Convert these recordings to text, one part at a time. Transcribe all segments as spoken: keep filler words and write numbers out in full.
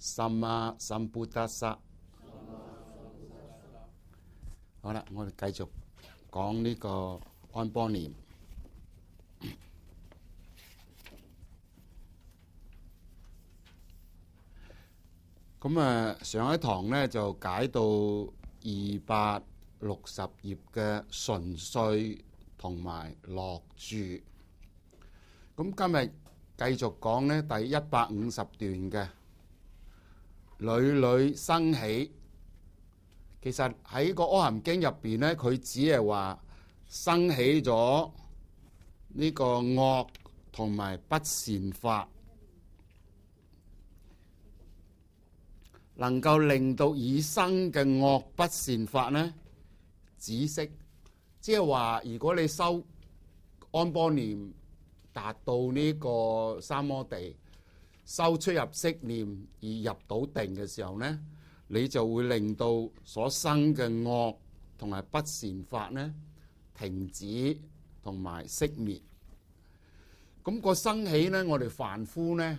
สัมมาสัมพุทธัสสะ。好啦，我哋繼續講呢個安波念。咁啊，上一堂呢就解到二百六十頁嘅順序同埋落注。咁今日繼續講呢第一百五十段嘅屢屢生起。其實喺個阿含經入邊呢，佢只係話生起咗呢個惡同埋不善法，能夠令到已生嘅惡不善法呢止息。即係話，如果你修安波念達到呢個三摩地，修出入息念而入到定嘅時候呢，你就會令到所生嘅惡同埋不善法呢停止同埋熄滅。咁、那個生起呢，我哋凡夫呢，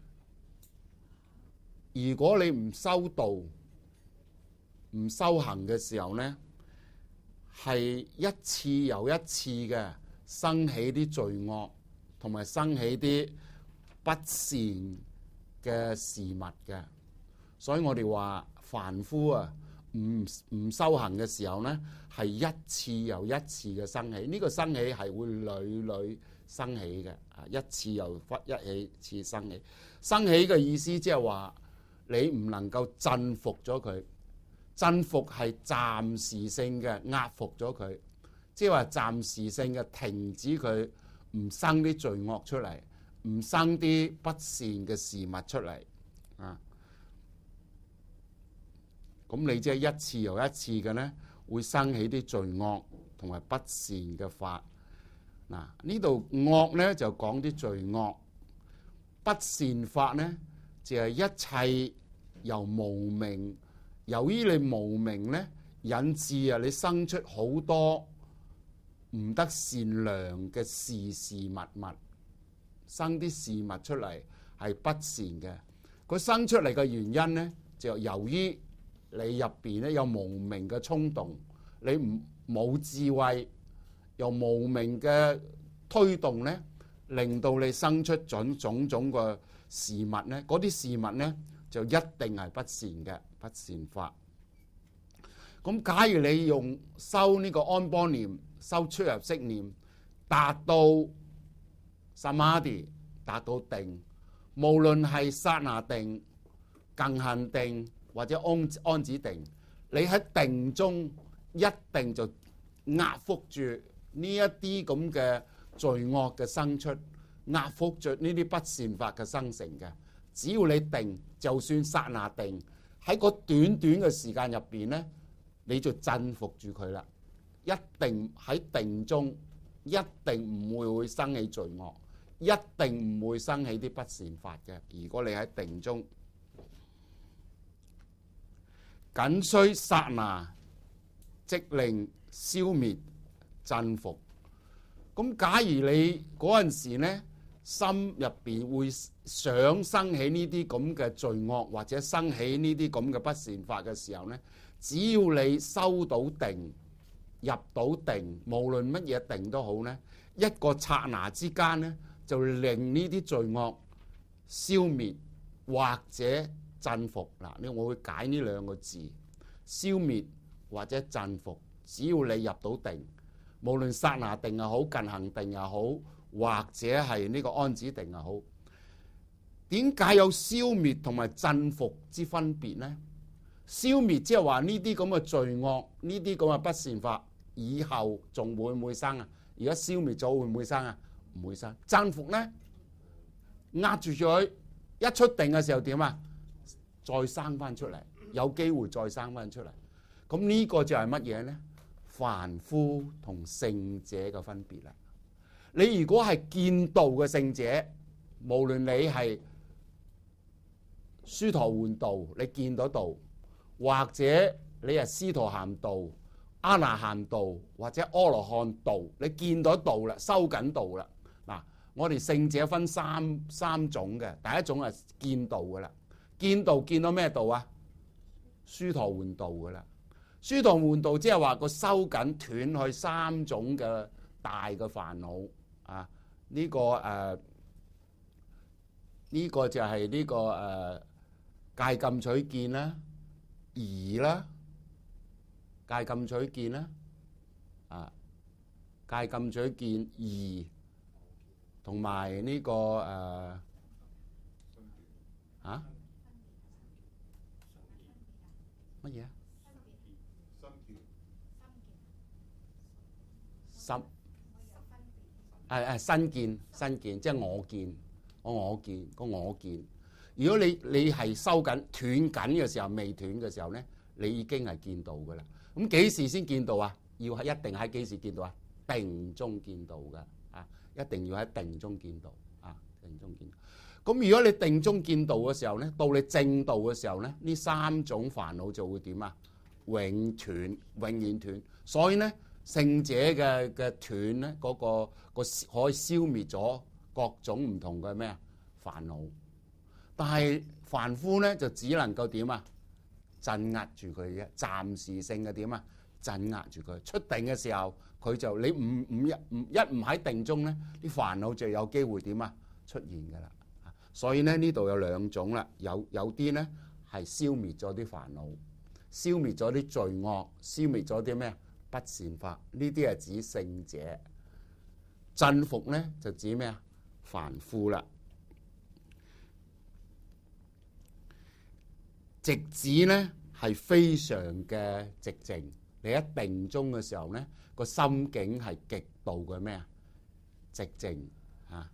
如果你唔修道、唔修行嘅時候呢，係一次又一次嘅生起啲罪惡，同埋生起啲不善嘅事物嘅。所以我哋話凡夫啊，唔唔修行嘅時候呢，係一次又一次嘅生起。呢、這個生起係會屢屢生起嘅，啊，一次又一次生起。生起嘅意思即係話你唔能夠鎮服咗佢，鎮服係暫時性嘅壓服咗佢，即係話暫時性嘅停止佢，唔生啲罪惡出嚟，唔生啲不善嘅事物出嚟啊。咁你即係一次又一次嘅呢，會生起啲罪惡同埋不善嘅法。嗱，呢度惡呢就講啲罪惡，不善法呢就係一切由無明，由於你無明呢，引致啊你生出好多唔得善良嘅事事物物，生啲事物出嚟係不善嘅。佢生出嚟嘅原因呢，就由於你入邊咧有無明嘅衝動，你唔冇智慧，由無明嘅推動咧，令到你生出種種種嘅事物咧，嗰啲事物咧就一定係不善嘅不善法。咁假如你用修呢個安波念、修出入息念，達到 samadhi， 達到定，無論係剎那定、近行定或者安安止定，你喺定中一定就壓服住呢一啲咁嘅罪惡嘅生出，壓服住呢啲不善法嘅生成嘅。只要你定，就算剎那定，喺個短短嘅時間入邊呢，你就鎮服住佢啦。一定喺定中，一定唔會會生起罪惡，一定唔會生起啲不善法嘅。如果你喺定中，僅需剎那，即令消滅鎮伏。咁假如你嗰陣時呢，心入邊會想生起呢啲咁嘅罪惡，或者生起呢啲咁嘅不善法嘅時候呢，只要你修到定，入到定，無論乜嘢定都好呢，一個剎那之間呢，就令呢啲罪惡消滅或者鎮伏。嗱，我會解呢兩個字，消滅或者鎮伏。只要你入到定，無論剎那定又好，近行定又好，或者係呢個安止定又好，點解有消滅同埋鎮伏之分別呢？消滅即係話呢啲咁嘅罪惡，呢啲咁嘅不善法，以後仲會唔會生啊？而家消滅咗會唔會生啊？唔會生。鎮伏呢，壓住咗佢，一出定嘅時候點啊？再生翻出嚟，有機會再生翻出嚟。咁呢個就係乜嘢呢？凡夫同聖者嘅分別啦。你如果係見道嘅聖者，無論你係須陀洹道，你見到道，或者你係斯陀含道、阿那含道或者阿羅漢道，你見到道啦，收緊道啦。嗱，我哋聖者分三三種嘅，第一種係見道噶啦。 見道見到咩道啊？疏陀換道噶啦。疏陀換道即係話個收緊斷去三種嘅大嘅煩惱啊！呢、這個誒呢、呃這個就係呢、這個誒、呃、戒禁取見啦、疑啦、戒禁取見啦、啊戒禁取見疑，同埋呢個誒嚇乜嘢啊？心誒誒身見身見，即係我見，我我見個我見。如果你你係收緊斷緊嘅時候，未斷嘅時候咧，你已經係見到噶啦。咁幾時先見到啊？要係一定喺幾時見到啊？定中見到嘅啊，一定要喺定中見到啊，定中見到。咁如果你定中見到嘅時候咧，到你正道嘅時候咧，呢三種煩惱就會點啊？永斷，永遠斷。所以咧，聖者嘅嘅斷咧，嗰、那個個可以消滅咗各種唔同嘅咩啊煩惱。但係凡夫咧就只能夠點啊？鎮壓住佢嘅，暫時性嘅點啊？鎮壓住佢。出定嘅時候，佢就你唔唔一唔一唔喺定中咧，啲煩惱就有機會點啊出現㗎啦。所以咧呢度有兩種啦，有有啲咧係消滅咗啲煩惱，消滅咗啲罪惡，消滅咗啲咩不善法。呢啲係指聖者。鎮伏咧就指咩啊？凡夫啦。直指咧係非常嘅寂靜。你喺定中嘅時候咧，個心境係極度嘅咩啊？寂靜啊！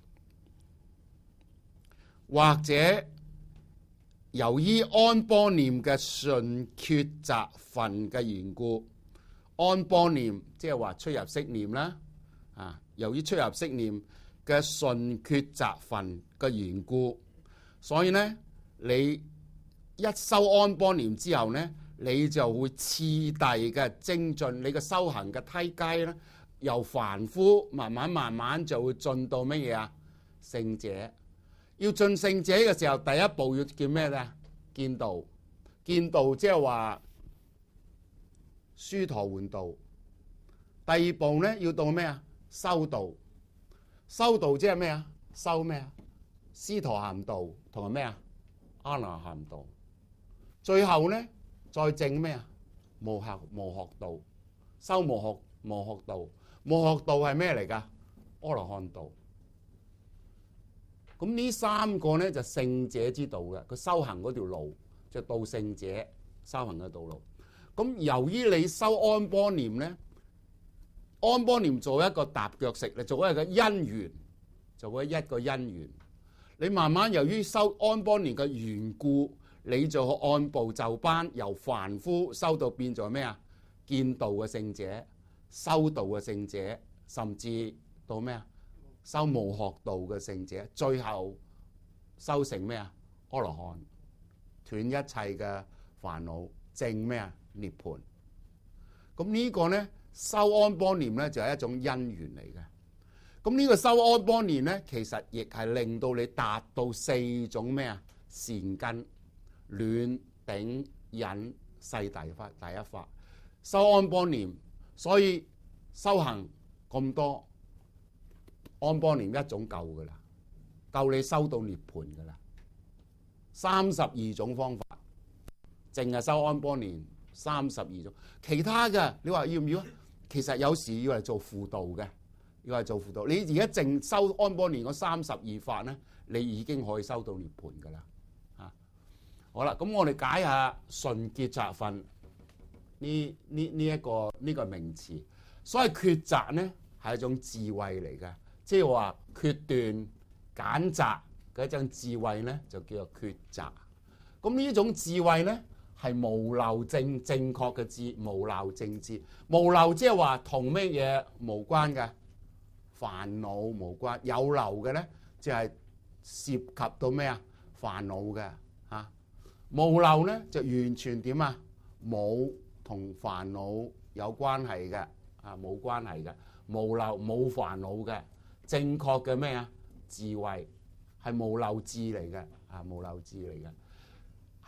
或者由於安般念嘅順抉擇分嘅緣故，安般念即係話出入息念啦。啊，由於出入息念嘅順抉擇分嘅緣故，所以咧你一修安般念之後咧，你就會次第嘅精進，你嘅修行嘅梯階咧，由凡夫慢慢慢慢就會進到乜嘢啊？聖者。要進聖者嘅時候，第一步要叫咩咧？見道。見道即係話疏陀換道。第二步咧要到咩啊？修道。修道即係咩啊？修咩啊？斯陀含道同埋咩啊？阿那含道。最後咧再證咩啊？無學無學道。修無學無學道。無學道係咩嚟㗎？阿羅漢道。咁呢三個咧就聖者之道嘅，佢修行嗰條路就到聖者修行嘅道路。咁由於你修安般念咧，安般念做一個踏腳石，你做一個因緣，做一個因緣。你慢慢由於修安般念嘅緣故，你就按部就班，由凡夫修到變做咩啊？見道嘅聖者，修道嘅聖者，甚至到咩啊？修無學道嘅聖者，最後修成咩啊？阿羅漢，斷一切嘅煩惱，證咩啊？涅槃。咁呢個咧修安般念咧就係一種因緣嚟嘅。咁呢個修安般念咧，其實亦係令到你達到四種咩啊？善根，暖頂忍世第法第一法。修安般念，所以修行咁多。安般念一種夠噶啦，夠你修到涅槃噶啦。三十二種方法，淨係修安般念三十二種，其他嘅你話要唔要啊？其實有時要嚟做輔導嘅，要嚟做輔導。你而家淨修安般念嗰三十二法咧，你已經可以修到涅槃噶啦。啊，好啦，咁我哋解下順抉擇分呢呢呢一個呢、這個名詞。所謂抉擇咧係一種智慧嚟嘅。即係話決斷揀擇嗰種智慧咧，就叫做抉擇。咁呢種智慧咧係無漏正正確嘅智，無漏正智。無漏即係話同咩嘢無關嘅煩惱無關，有漏嘅咧就係涉及到咩啊煩惱嘅嚇。無漏咧就完全點啊冇同煩惱有關係嘅啊，冇關係嘅無漏冇煩惱嘅。正確嘅咩啊智慧係無漏智嚟嘅啊，無漏智嚟嘅。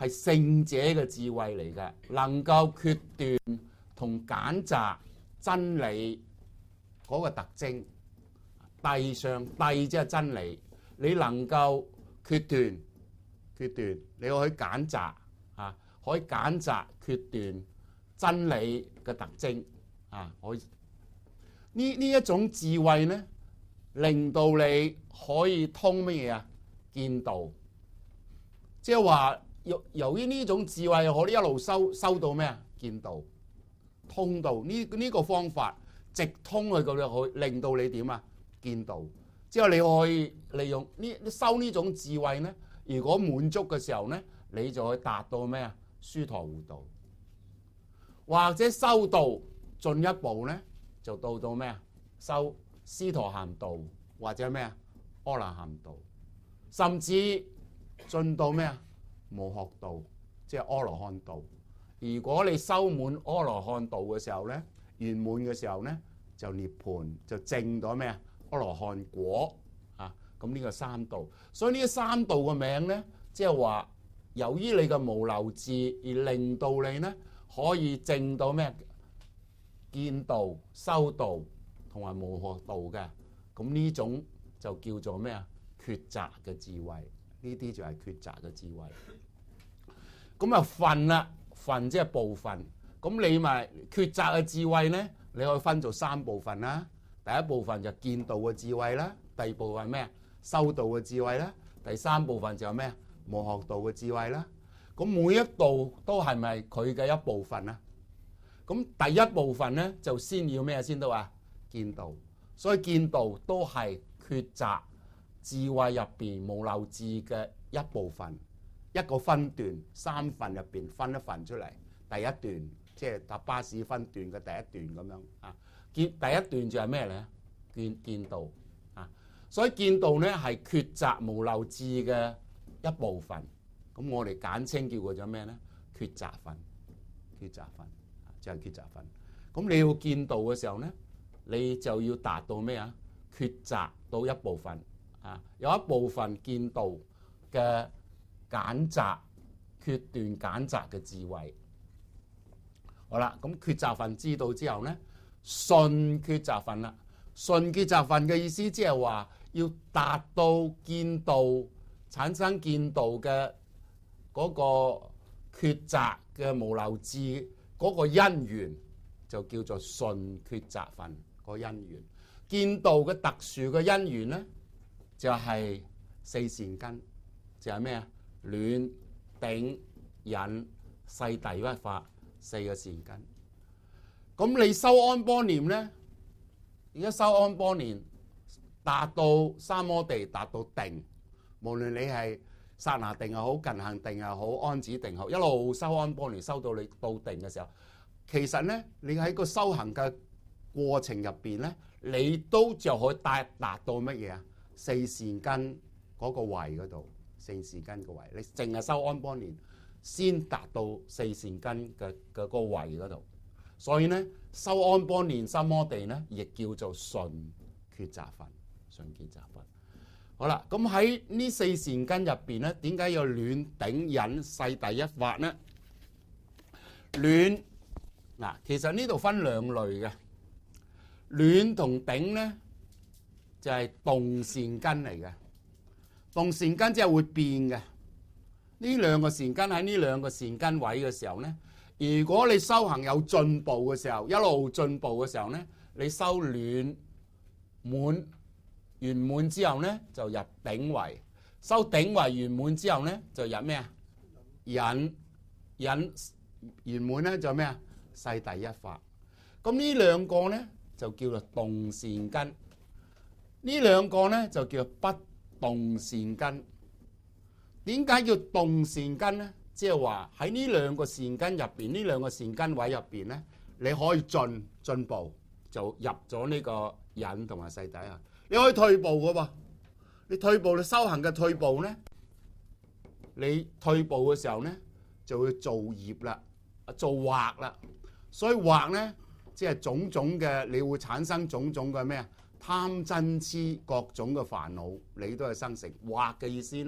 係聖者嘅智慧嚟嘅，能夠決斷同揀擇真理嗰個特徵。諦上諦即係真理，你能夠決斷決斷，你可以揀擇啊，可以揀擇決斷真理嘅特徵啊，可以呢呢一種智慧咧，令到你可以通乜嘢啊？見道，即係話由由於呢種智慧，可以一路收收到咩啊？見道，通道呢呢個方法直通去到你去令到你點啊？見道，之後你可以利用呢收呢種智慧咧，如果滿足嘅時候咧，你就可以達到咩啊？殊陀洹道，或者修道進一步咧，就到到咩啊？修斯陀含道或者咩啊？阿那含道，甚至進到咩啊？無學道，即係阿羅漢道。如果你修滿阿羅漢道嘅時候咧，圓滿嘅時候咧，就涅槃，就證到咩啊？阿羅漢果啊，咁呢個三道，所以呢三道嘅名咧，即係話由於你嘅無漏智而令到你咧可以證到咩？見道、修道同埋無學道嘅，咁呢種就叫做咩啊？抉擇嘅智慧，呢啲就係抉擇嘅智慧。咁啊分啦，分即係部分，咁你咪抉擇嘅智慧咧，你可以分做三部分啦。第一部分就見道嘅智慧啦，第二部分咩啊？修道嘅智慧啦，第三部分就係咩啊？無學道嘅智慧啦。咁每一道都係咪佢嘅一部分啊？咁第一部分咧就先要咩先到啊？見道，所以見道都係抉擇智慧入邊無漏智嘅一部分，一個分段，三份入邊分一份出嚟。第一段即係搭巴士分段嘅第一段咁樣啊。見第一段就係咩咧？見見道啊，所以見道咧係抉擇無漏智嘅一部分。咁我哋簡稱叫佢做咩咧？抉擇分，抉擇分就係抉擇分。咁你要見道嘅時候咧，你就要達到咩啊？抉擇到一部分啊，有一部分見道嘅揀擇、決斷揀擇嘅智慧。好啦，咁抉擇分知道之後咧，順抉擇分啦。順抉擇分嘅意思即係話要達到見道、產生見道嘅嗰個抉擇嘅無漏智嗰個因緣，就叫做順抉擇分個因緣。見道嘅特殊嘅因緣咧，就係、是、四善根，就係咩啊？暖、頂、忍、世第一法四個善根。咁你修安般念咧，而家修安般念達到三摩地，達到定，無論你係剎那定又好，近行定又好，安止定又好，一路修安般念，修到你到定嘅時候，其實咧，你喺個修行嘅過程入邊咧，你都就可以達達到乜嘢啊？四善根嗰個位嗰度，四善根個位，你淨係修安般念，先達到四善根嘅嘅個位嗰度。所以咧，修安般念三摩地咧，亦叫做順抉擇分，順抉擇分。好啦，咁喺呢四善根入邊咧，點解要暖、頂、忍、世第一法咧？暖嗱，其實呢度分兩類嘅，暖同頂咧就係動善根嚟嘅。動善根即係會變嘅。呢兩個善根喺呢兩個善根位嘅時候咧，如果你修行有進步嘅時候，一路進步嘅時候咧，你修暖滿圓滿之後咧，就入頂位；修頂位圓滿之後咧，就入咩啊？忍忍圓滿咧就咩啊？世第一法。咁呢兩個咧就叫做動善根，呢兩個咧就叫做不動善根。點解叫動善根咧？即係話喺呢兩個善根入邊，呢兩個善根位入邊咧，你可以進進步，就入咗呢個忍同埋世第一。你可以退步嘅噃，你退步，你修行嘅退步咧，你退步嘅時候咧，就會造業啦，做惑啦。所以惑咧，即係種種嘅，你會產生種種嘅咩啊？貪嗔癡各種嘅煩惱，你都係生成。惑嘅意思咧，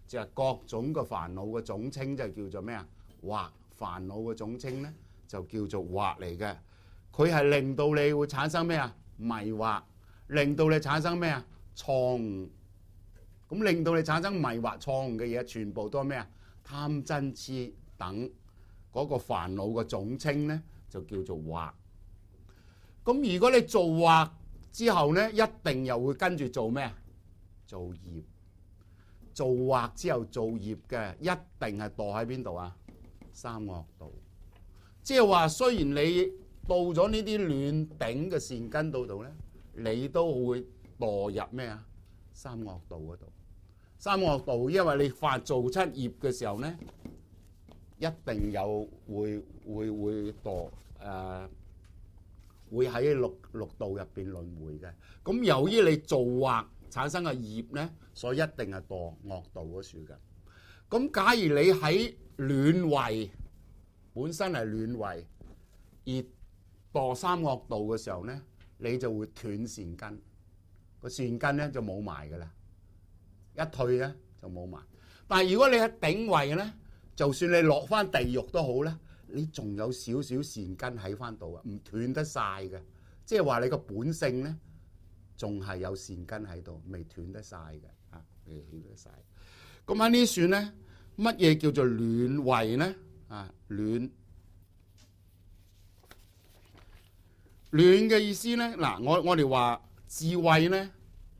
就係各種嘅煩惱嘅總稱，就叫做咩啊？惑。煩惱嘅總稱咧就叫做惑嚟嘅。佢係令到你會產生咩啊？迷惑，令到你產生咩啊？錯誤。咁令到你產生迷惑錯誤嘅嘢，全部都係咩啊？貪嗔痴等嗰個煩惱嘅總稱咧，就叫做惑。咁如果你做惑之後咧，一定又會跟住做咩啊？做業。做惑之後做業嘅，一定係墮喺邊度啊？三惡道。即係話，雖然你到咗呢啲暖頂嘅善根度度咧，你都會墮入咩啊？三惡道嗰度。三惡道，因為你發做出業嘅時候咧，一定有會會會墮誒、呃，會喺六六道入邊輪迴嘅。咁由於你做惑產生嘅業咧，所以一定係墮惡道嗰處嘅。咁假如你喺暖位本身係暖位，而墮三惡道嘅時候咧，你就會斷善根，個善根咧就冇埋噶啦，一退咧就冇埋。但係如果你喺頂位咧，就算你落翻地獄都好咧，你仲有少少善根喺翻度啊，唔斷得晒嘅。即係話你個本性咧，仲係有善根喺度，未斷得晒嘅啊，未斷得晒。咁喺呢處咧，乜嘢叫做暖位咧？啊，暖暖嘅意思咧，嗱，我我哋話智慧咧，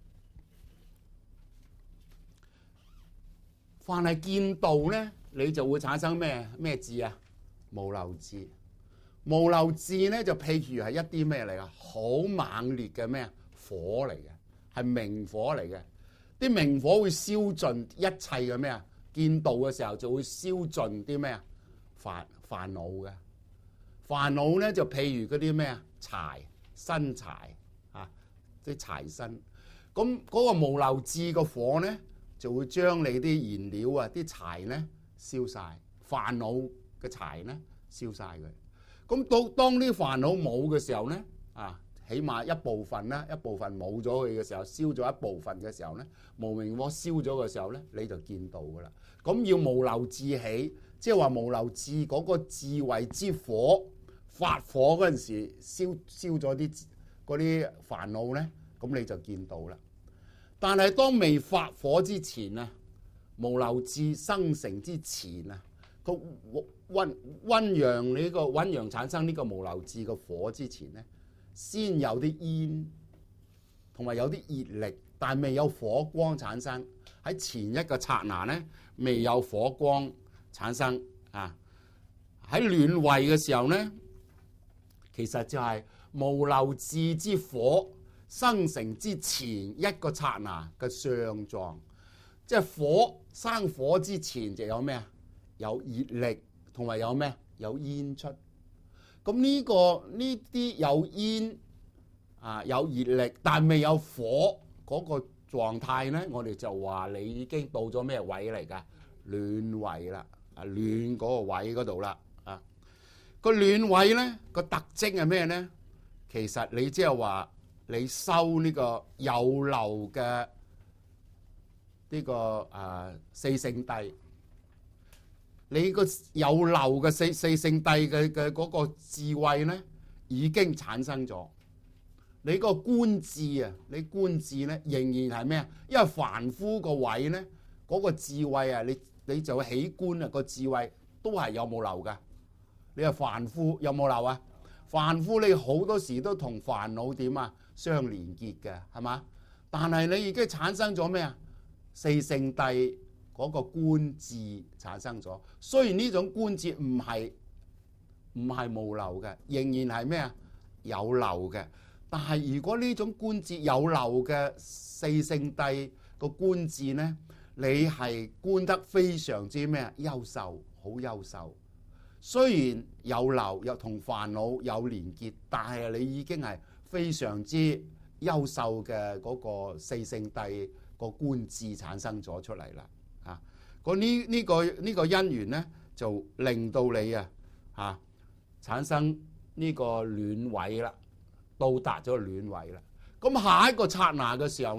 凡係見道咧，你就會產生咩咩智啊？無漏智。無漏智咧就譬如係一啲咩嚟啊？好猛烈嘅咩火嚟嘅，係明火嚟嘅。啲明火會燒盡一切嘅咩啊？見道嘅時候就會燒盡啲咩啊？煩煩惱嘅煩惱咧就譬如嗰啲咩啊？柴新柴啊，啲柴新。咁嗰個無漏智個火咧，就會將你啲燃料啊、啲柴咧燒晒，煩惱嘅柴咧燒晒佢。咁到當啲煩惱冇嘅時候咧，啊，起碼一部分啦，一部分冇咗佢嘅時候，燒咗一部分嘅時候咧，無明火燒咗嘅時候咧，你就見道噶啦。咁要無漏智起，即係話無漏智嗰個智慧之火發火嗰陣時燒燒咗啲嗰啲煩惱咧，咁你就見道啦。但係當未發火之前啊，無漏智生成之前啊，個溫溫陽呢個溫陽產生呢個無漏智嘅火之前咧，先有啲煙同埋有啲熱力，但係未有火光產生。喺前一個剎那咧，未有火光產生啊。喺暖位嘅時候咧，其實就係無漏智之火生成之前一個剎那嘅相狀。即係火生火之前就有咩啊？有熱力同埋有咩？有煙出。咁呢個呢啲有煙啊，有熱力，但未有火嗰個狀態咧，我哋就話你已經到咗咩位嚟㗎？暖位啦，啊暖嗰個位嗰度啦，啊個暖位咧個特徵係咩咧？其實你即係話你修呢個有漏嘅呢個啊四聖諦，你個有漏嘅四四聖諦嘅嘅嗰個智慧咧已經產生咗。你個觀智啊，你觀智咧仍然係咩啊？因為凡夫個位咧，嗰個智慧啊，你你就起觀啊，個智慧都係有冇漏噶？你話凡夫有冇漏啊？凡夫你好多時都同煩惱點啊相連結嘅，係嘛？但係你已經產生咗咩啊？四聖諦嗰個觀智產生咗，雖然呢種觀智唔係唔係冇漏嘅，仍然係咩啊？有漏嘅。但係如果呢種觀智有漏嘅四聖諦個觀智咧，你係觀得非常之咩啊？優秀，好優秀。雖然有漏又同煩惱有連結，但係你已經係非常之優秀嘅嗰個四聖諦個觀智產生咗出嚟啦。啊，個呢呢個呢個因緣咧，就令到你啊嚇產生呢個暖位啦。到達咗暖位啦，咁下一個剎那嘅時候咧，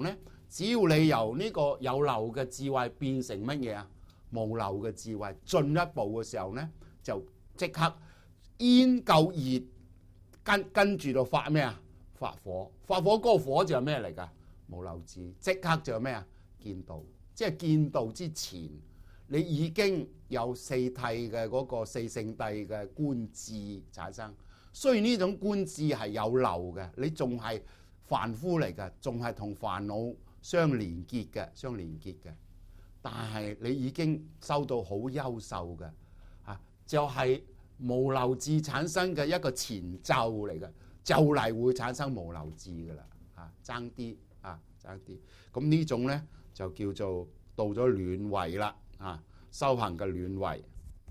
只要你由呢個有漏嘅智慧變成乜嘢啊？無漏嘅智慧，進一步嘅時候咧，就即刻煙夠熱，跟跟住就發咩啊？發火，發火嗰個火就係咩嚟㗎？無漏智，即刻就係咩啊？見道，即係見道之前，你已經有四諦嘅嗰個四聖諦嘅觀智產生。雖然呢種觀智係有漏嘅，你仲係凡夫嚟嘅，仲係同煩惱相連結嘅，相連結嘅。但係你已經收到好優秀嘅，啊，就係、是、無漏智產生嘅一個前奏嚟嘅，就嚟會產生無漏智㗎啦，啊，爭啲啊，爭啲。咁呢種咧就叫做到咗暖位啦，啊，修行嘅暖位。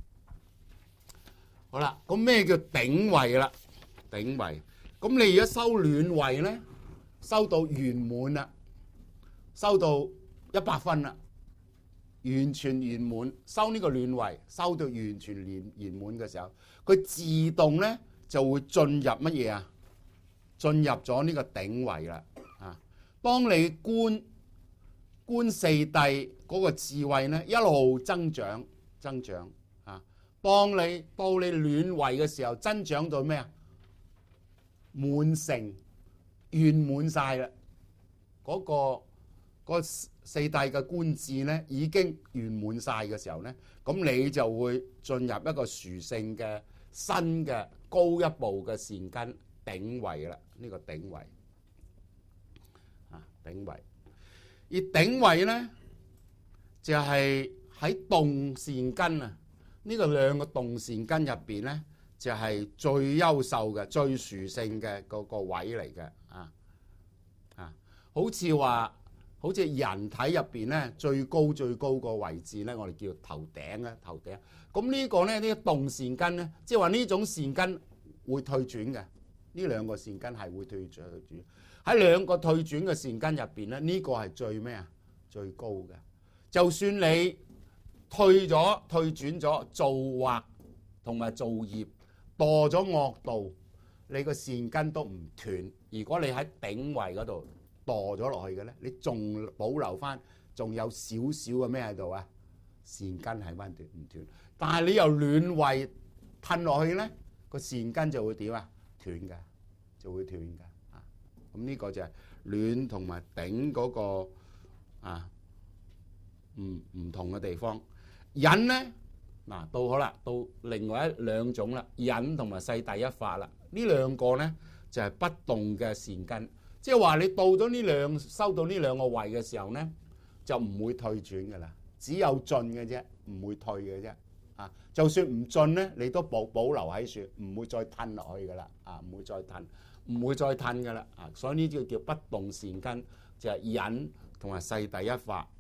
好啦，咁咩叫頂位啦？頂位，咁你而家修暖位咧，修到圓滿啦，修到一百分啦。完全圓滿，收呢個暖位，收到完全圓圓滿嘅時候，佢自動咧就會進入乜嘢啊？進入咗呢個頂位啦。啊，當你觀觀四諦嗰個智慧咧，一路增長增長啊。當你到你暖位嘅時候，增長到咩啊？滿成圓滿晒啦，嗰個嗰個四諦嘅觀智咧已經圓滿晒嘅時候咧，咁你就會進入一個殊勝嘅新嘅高一步嘅善根頂位啦。呢個頂位啊，頂位。而頂位咧就係喺動善根啊，呢個兩個動善根入邊咧就係最優秀嘅、最殊勝嘅嗰個位嚟嘅啊啊，好似話。好似人體入邊咧最高最高個位置咧，我哋叫頭頂啊，頭頂。咁呢個咧呢個動善根咧，即係話呢種善根會退轉嘅。呢兩個善根係會退轉。喺兩個退轉嘅善根入邊咧，呢個係最咩啊？最高嘅。就算你退咗、退轉咗，造惑同埋造業，墮咗惡道，你個善根都唔斷。如果你喺頂位嗰度墮咗落去嘅咧，你仲保留翻，仲有少少嘅咩喺度啊？善根係翻斷唔斷？但係你由暖位褪落去咧，個善根就會點啊？斷嘅，就會斷嘅啊！咁呢個就係暖同埋頂嗰個啊，唔唔同嘅地方。忍咧嗱，到好啦，到另外一兩種啦，忍同埋世第一法啦。呢兩個咧就係不動嘅善根。即係話你到咗呢兩收到呢兩個位嘅時候咧，就唔會退轉嘅啦，只有進嘅啫，唔會退嘅啫。啊，就算唔進咧，你都保保留喺處，唔會再褪落去噶啦。啊，唔會再褪，唔會再褪噶啦。啊，所以呢啲叫不動善根，就係忍同埋世第一法。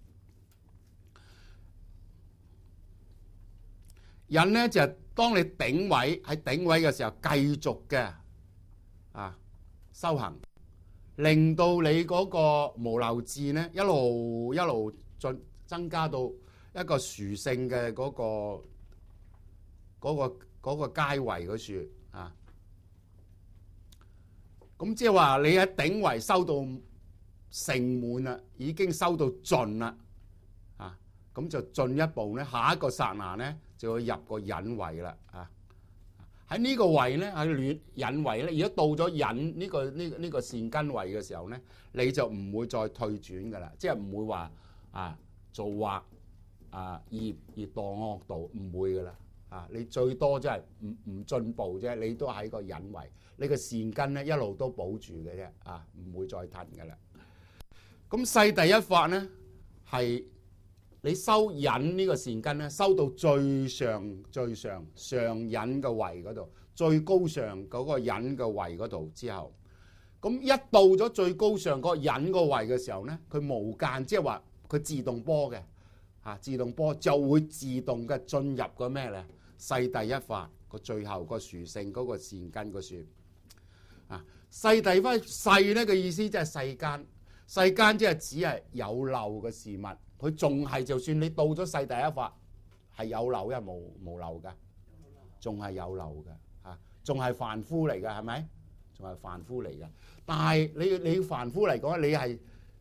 忍咧就係當你頂位喺頂位嘅時候，繼續嘅啊修行。令到你嗰個無漏智咧，一路一路進增加到一個殊勝嘅嗰個嗰個嗰個階位嗰處啊。咁即係話你喺頂位收到成滿啦，已經收到盡啦啊。咁就進一步咧，下一個剎那咧就會入個忍位啦啊。喺呢個位咧，喺暖忍位咧，如果到咗忍呢個呢呢個善根位嘅時候咧，你就唔會再退轉噶啦，即係唔會話啊造惑啊業而墮惡道，唔會噶啦啊！你最多即係唔唔進步啫，你都喺個忍位，你個善根咧一路都保住嘅啫啊，唔會再褪噶啦。咁世第一法咧係。你收忍呢個善根咧，收到最上最上上忍嘅位嗰度，最高上嗰個忍嘅位嗰度之後，咁一到咗最高上嗰個忍個位嘅時候咧，佢無間即係話佢自動波嘅嚇，自動波就會自動嘅進入個咩咧？世第一法個最後個殊勝嗰個善根個算啊，世第一法世咧嘅意思即係世間，世間即係只係有漏嘅事物。佢仲係就算你到咗世第一法係有漏，因為無無漏㗎，仲係有漏㗎嚇，仲係凡夫嚟㗎，係咪？仲係凡夫嚟㗎。但係你你凡夫嚟講，你係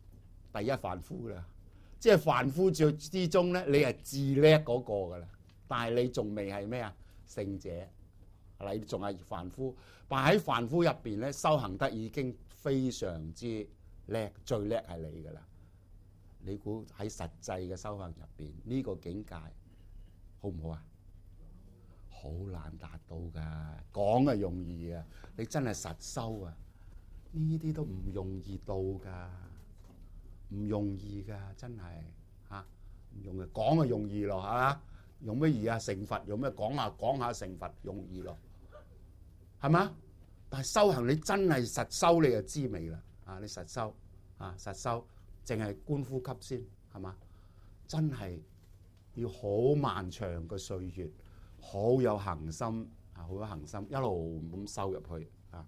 第一凡夫啦。即係凡夫之之中咧，你係至叻嗰個噶啦，但係你仲未係咩啊？聖者，你仲係凡夫。但喺凡夫入邊咧，修行得已經非常之叻，最叻係你噶啦。你估喺實際嘅修行入邊呢個境界好唔好啊？好難達到噶，講係容易啊，你真係實修啊，呢啲都唔容易到噶，唔容易噶，真係嚇唔容易。講係容易咯，係嘛？用乜嘢啊？成佛用咩講下講下成佛容易咯，係嘛？但係修行你真係實修你就知味啦。啊，你實修啊，實修淨係觀呼吸先係嘛？真係要好漫長嘅歲月。好有恒心啊！好有恒心，一路咁收入去啊！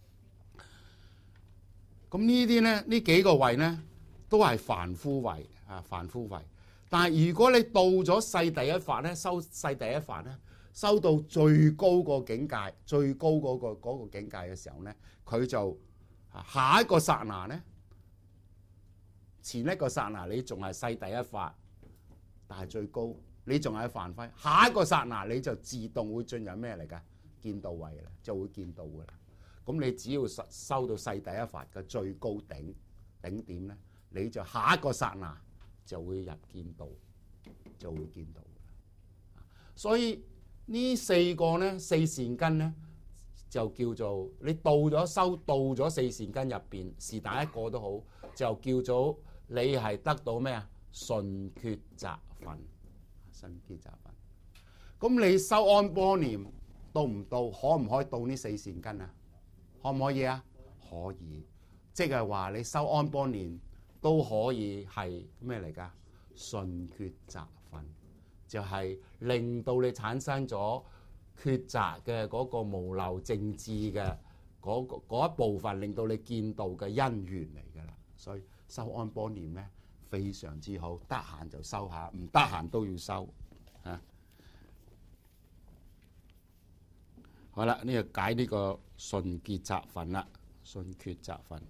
咁呢啲咧，呢幾個位咧，都係凡夫位啊，凡夫位。但係如果你到咗世第一法咧，修世第一法咧，修到最高個境界，最高嗰個嗰個境界嘅時候咧，佢就下一個剎那咧，前一個剎那你仲係世第一法，但係最高。你仲係凡輝，下一個剎那你就自動會進入咩嚟㗎？見道位啦，就會見道㗎啦。咁你只要實修到世第一法嘅最高頂頂點咧，你就下一個剎那就會入見道，就會見道。所以呢四個咧，四善根咧，就叫做你到咗修到咗四善根入邊，是但一個都好，就叫做你係得到咩啊？順決擇分。順決擇分，咁你修安般念到唔到？可唔可以到呢四善根啊？可唔可以啊？可以，即係話你修安般念都可以係咩嚟㗎？順決擇分，就係、是、令到你產生咗抉擇嘅嗰個無漏正智嘅嗰嗰一部分，令到你見道嘅因緣嚟㗎啦。所以修安般念咧，非常之好，得閒就修下，唔得閒都要修啊！好啦，呢個解呢個順決擇分啦，順決擇分。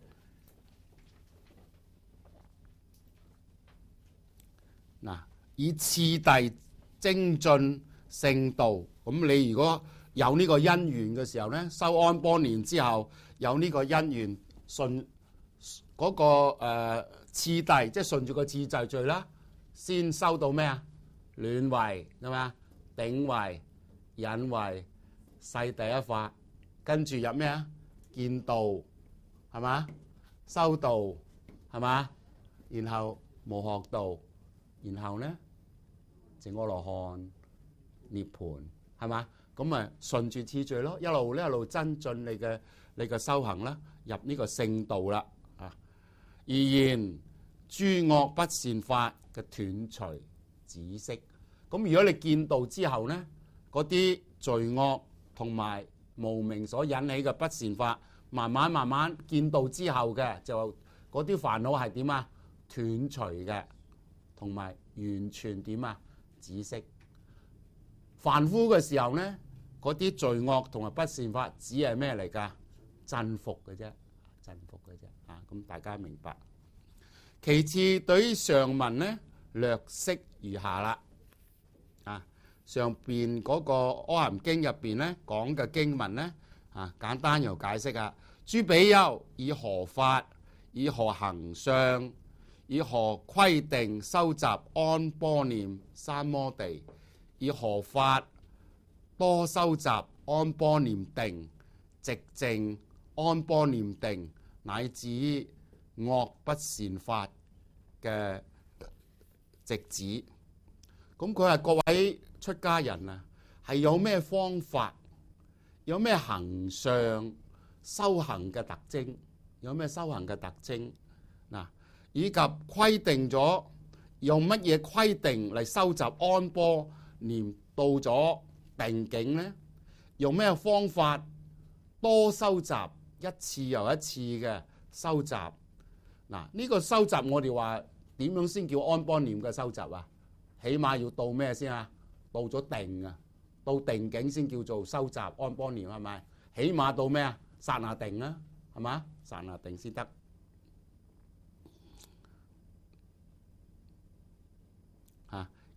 嗱，以次第精進聖道，咁你如果有呢個因緣嘅時候咧，修安般念之後有呢個因緣順嗰、那個誒。呃次第即係順住個次序序啦，先收到咩啊？暖位係嘛？頂位、引位、世第一法，跟住入咩啊？見道係嘛？修道係嘛？然後無學道，然後咧淨阿羅漢、涅槃係嘛？咁咪順住次序咯，一路咧一路增進你嘅你嘅修行啦，入呢個聖道啦。而言諸惡不善法嘅斷除止息，咁如果你見道之後咧，嗰啲罪惡同埋無明所引起嘅不善法，慢慢慢慢見道之後嘅，就嗰啲煩惱係點啊？斷除嘅，同埋完全點啊？止息。凡夫嘅時候咧，嗰啲罪惡同埋不善法只係咩嚟㗎？鎮伏嘅啫，鎮伏嘅啫。啊，咁大家明白。其次，對於上文咧，略釋如下啦。啊，上邊嗰個《阿含經》入邊咧講嘅經文咧，啊簡單又解釋啊。諸比丘以何法、以何行相、以何規定收集安般念三摩地？以何法多收集安般念定、寂靜安般念定，乃至惡不善法嘅直指？咁佢係各位出家人啊，係有咩方法，有咩行相修行嘅特徵，有咩修行嘅特徵嗱，以及規定咗用乜嘢規定嚟收集安般念到咗定境呢？用咩方法多收集一次又一次嘅收集？嗱，呢個收集我哋話點樣先叫安般念嘅收集啊？起碼要到咩先啊？到咗定啊，到定境先叫做收集安般念，係咪？起碼到咩啊？剎那定啊，係嘛？剎那定先得。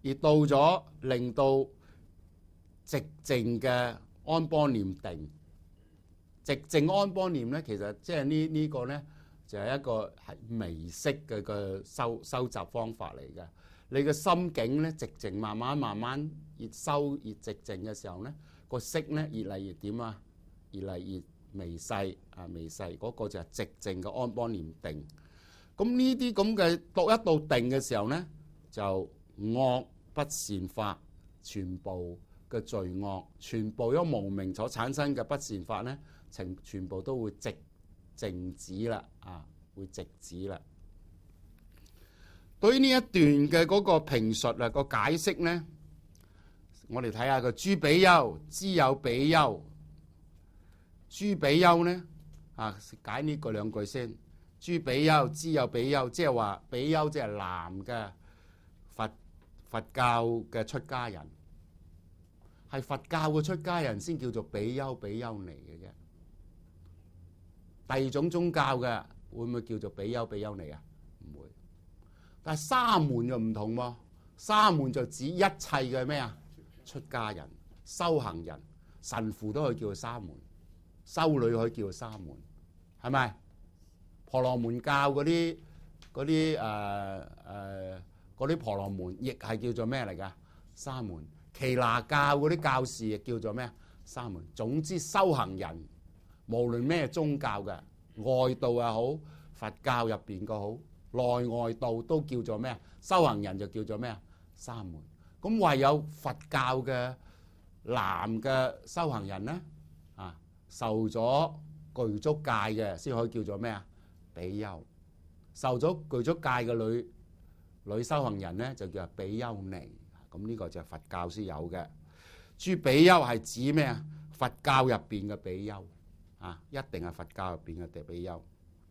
而到咗令到寂靜嘅安邦念定。寂靜安邦念咧，其實即係呢呢個咧就係、是、一個係微式嘅個收收集方法嚟嘅。你嘅心境咧寂靜，慢慢慢慢越收越寂靜嘅時候咧，個色咧越嚟越點啊？越嚟越微細啊，微細嗰、那個就係寂靜嘅安邦念定。咁呢啲咁嘅到一到定嘅時候咧，就惡不善法，全部嘅罪惡，全部因無明所產生嘅不善法咧，全全部都會寂靜止啦，啊，會寂止啦。對於呢一段嘅嗰個評述啊，個解釋咧，我哋睇下個諸比丘知有比丘，諸比丘咧啊，解呢個兩句先。諸比丘知有比丘，即係話比丘即係男嘅佛佛教嘅出家人，係佛教嘅出家人先叫做比丘比丘尼嘅啫。第二種宗教嘅會唔會叫做比丘比丘尼啊？唔會。但係沙門就唔同喎，沙門就指一切嘅咩啊？出家人、修行人、神父都可以叫做沙門，修女可以叫做沙門，係咪？婆羅門教嗰啲嗰啲誒誒嗰啲婆羅門亦係叫做咩嚟㗎？沙門。耆那教嗰啲教士亦叫做咩啊？沙門。總之修行人無論咩宗教嘅，外道又好，佛教入邊個好，內外道都叫做咩啊？修行人就叫做咩啊？沙門。咁唯有佛教嘅男嘅修行人咧啊，受咗具足戒嘅先可以叫做咩啊？比丘。受咗具足戒嘅女女修行人咧就叫做比丘尼。咁呢個就係佛教先有嘅。諸比丘係指咩啊？佛教入邊嘅比丘啊，一定係佛教入邊嘅比丘。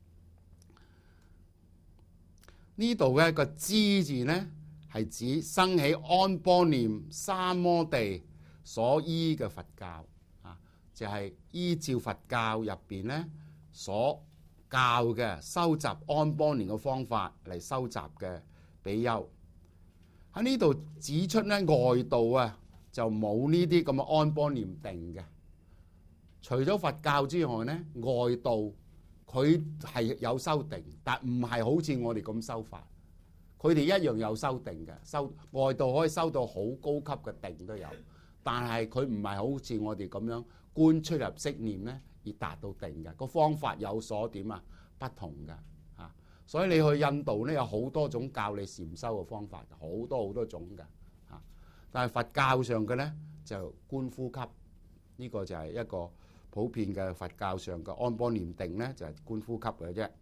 呢度嘅個知字咧係指生起安邦念三摩地所依嘅佛教啊，就係、是、依照佛教入邊咧所教嘅收集安邦念嘅方法嚟收集嘅比丘。喺呢度指出咧，外道啊就冇呢啲咁嘅安邦念定嘅。除咗佛教之外咧，外道佢係有修定，但唔係好似我哋咁修法。佢哋一樣有修定嘅，修外道可以修到好高級嘅定都有，但係佢唔係好似我哋咁樣觀出入息念咧而達到定嘅。個方法有所點啊不同嘅。所以你去印度咧，有好多種教你禪修嘅方法，好多好多種嘅嚇。但係佛教上嘅咧就觀呼吸，呢個就係一個普遍嘅佛教上嘅安邦念定咧，就係觀呼吸嘅啫。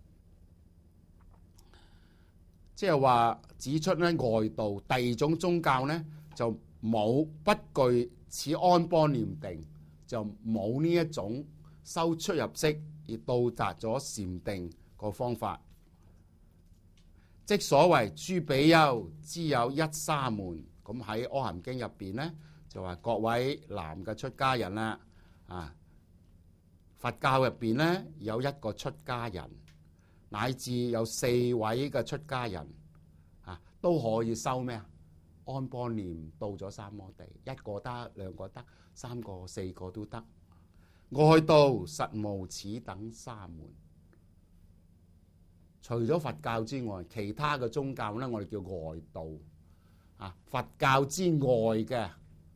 即係話指出咧，外道第二種宗教咧就冇不具此安邦念定，就冇呢一種修出入息而到達咗禪定個方法。即所謂諸比丘知有一沙門，咁喺《阿含經》入邊咧就話各位男嘅出家人啦，啊，佛教入邊咧有一個出家人，乃至有四位嘅出家人，啊都可以修咩啊？安邦念到咗三摩地，一個得，兩個得，三個、四個都得。外道實無此等沙門。除咗佛教之外，其他嘅宗教咧，我哋叫外道啊。佛教之外嘅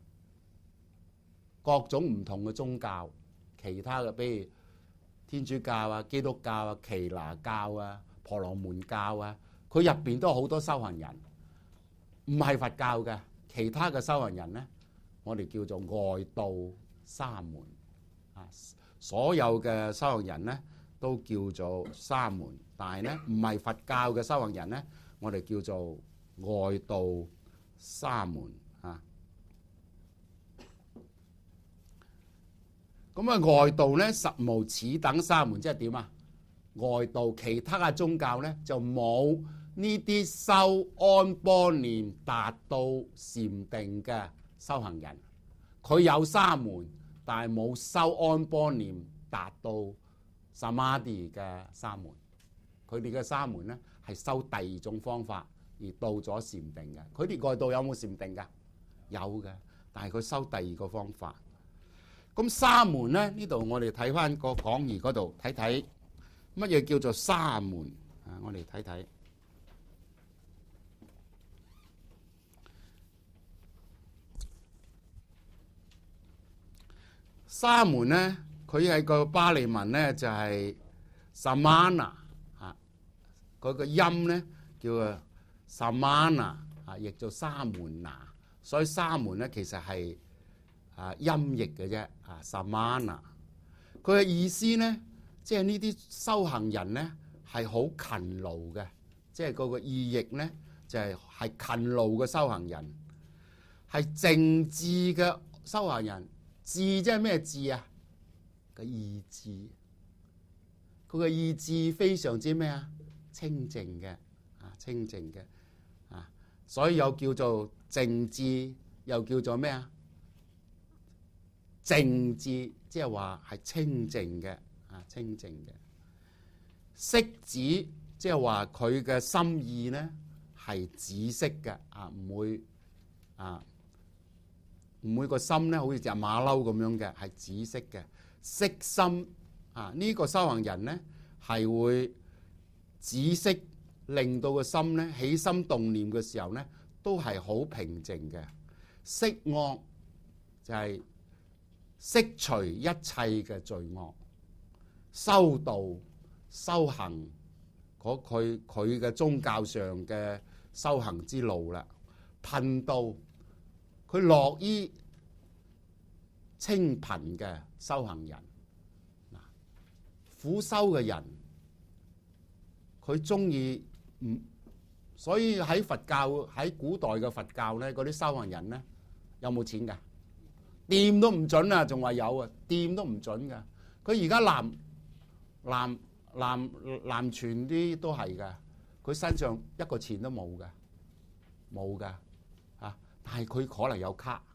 各種唔同嘅宗教，其他嘅，比如天主教啊、基督教啊、耆那教啊、婆羅門教啊，佢入邊都有好多修行人，唔係佛教嘅。其他嘅修行人咧，我哋叫做外道沙門啊。所有嘅修行人咧都叫做沙門。但係咧，唔係佛教嘅修行人咧，我哋叫做外道沙門啊。咁啊，外道咧實無此等沙門，即係點啊？外道其他嘅宗教咧就冇呢啲修安邦念達到禪定嘅修行人。佢有沙門，但係冇修安邦念達到 samadhi 嘅沙門。佢哋嘅沙門咧係修第二種方法，而而到咗禪定嘅。佢哋外道有冇禪定㗎？有嘅，但係佢修第二個方法。咁沙門咧，呢度我哋睇翻個講義嗰度睇睇乜嘢叫做沙門啊！我哋睇睇沙門咧，佢係個巴利文咧就係 samana 啊，佢個音咧叫做 samana 啊，譯做沙門拿，所以沙門咧其實係啊音譯嘅啫啊 samana。佢嘅意思咧，即係呢啲修行人咧係好勤勞嘅，即係嗰個意譯咧就係、是、係勤勞嘅修行人，係靜志嘅修行人。志即係咩志啊？個意志，佢個意志非常之咩啊？清淨嘅啊，清淨嘅啊，所以又叫做靜志，又叫做咩啊？靜志，即係話係清淨嘅啊，清淨嘅。色止，即係話佢嘅心意咧係紫色嘅啊，唔會啊。唔會個心咧，好似隻馬騮咁樣嘅，係紫色嘅。色心啊，呢、這個修行人咧係會紫色，令到個心咧起心動念嘅時候咧都係好平靜嘅。色惡就係釋除一切嘅罪惡，修道修行嗰佢佢嘅宗教上嘅修行之路啦。貧道。佢樂於清貧嘅修行人，嗱，苦修嘅人，佢中意唔，所以喺佛教喺古代嘅佛教咧，嗰啲修行人咧有冇錢㗎？掂都唔準啊，仲話有啊，掂都唔準㗎。佢而家南南南南傳啲都係㗎，佢身上一個錢都冇㗎，冇㗎。但係佢可能有卡，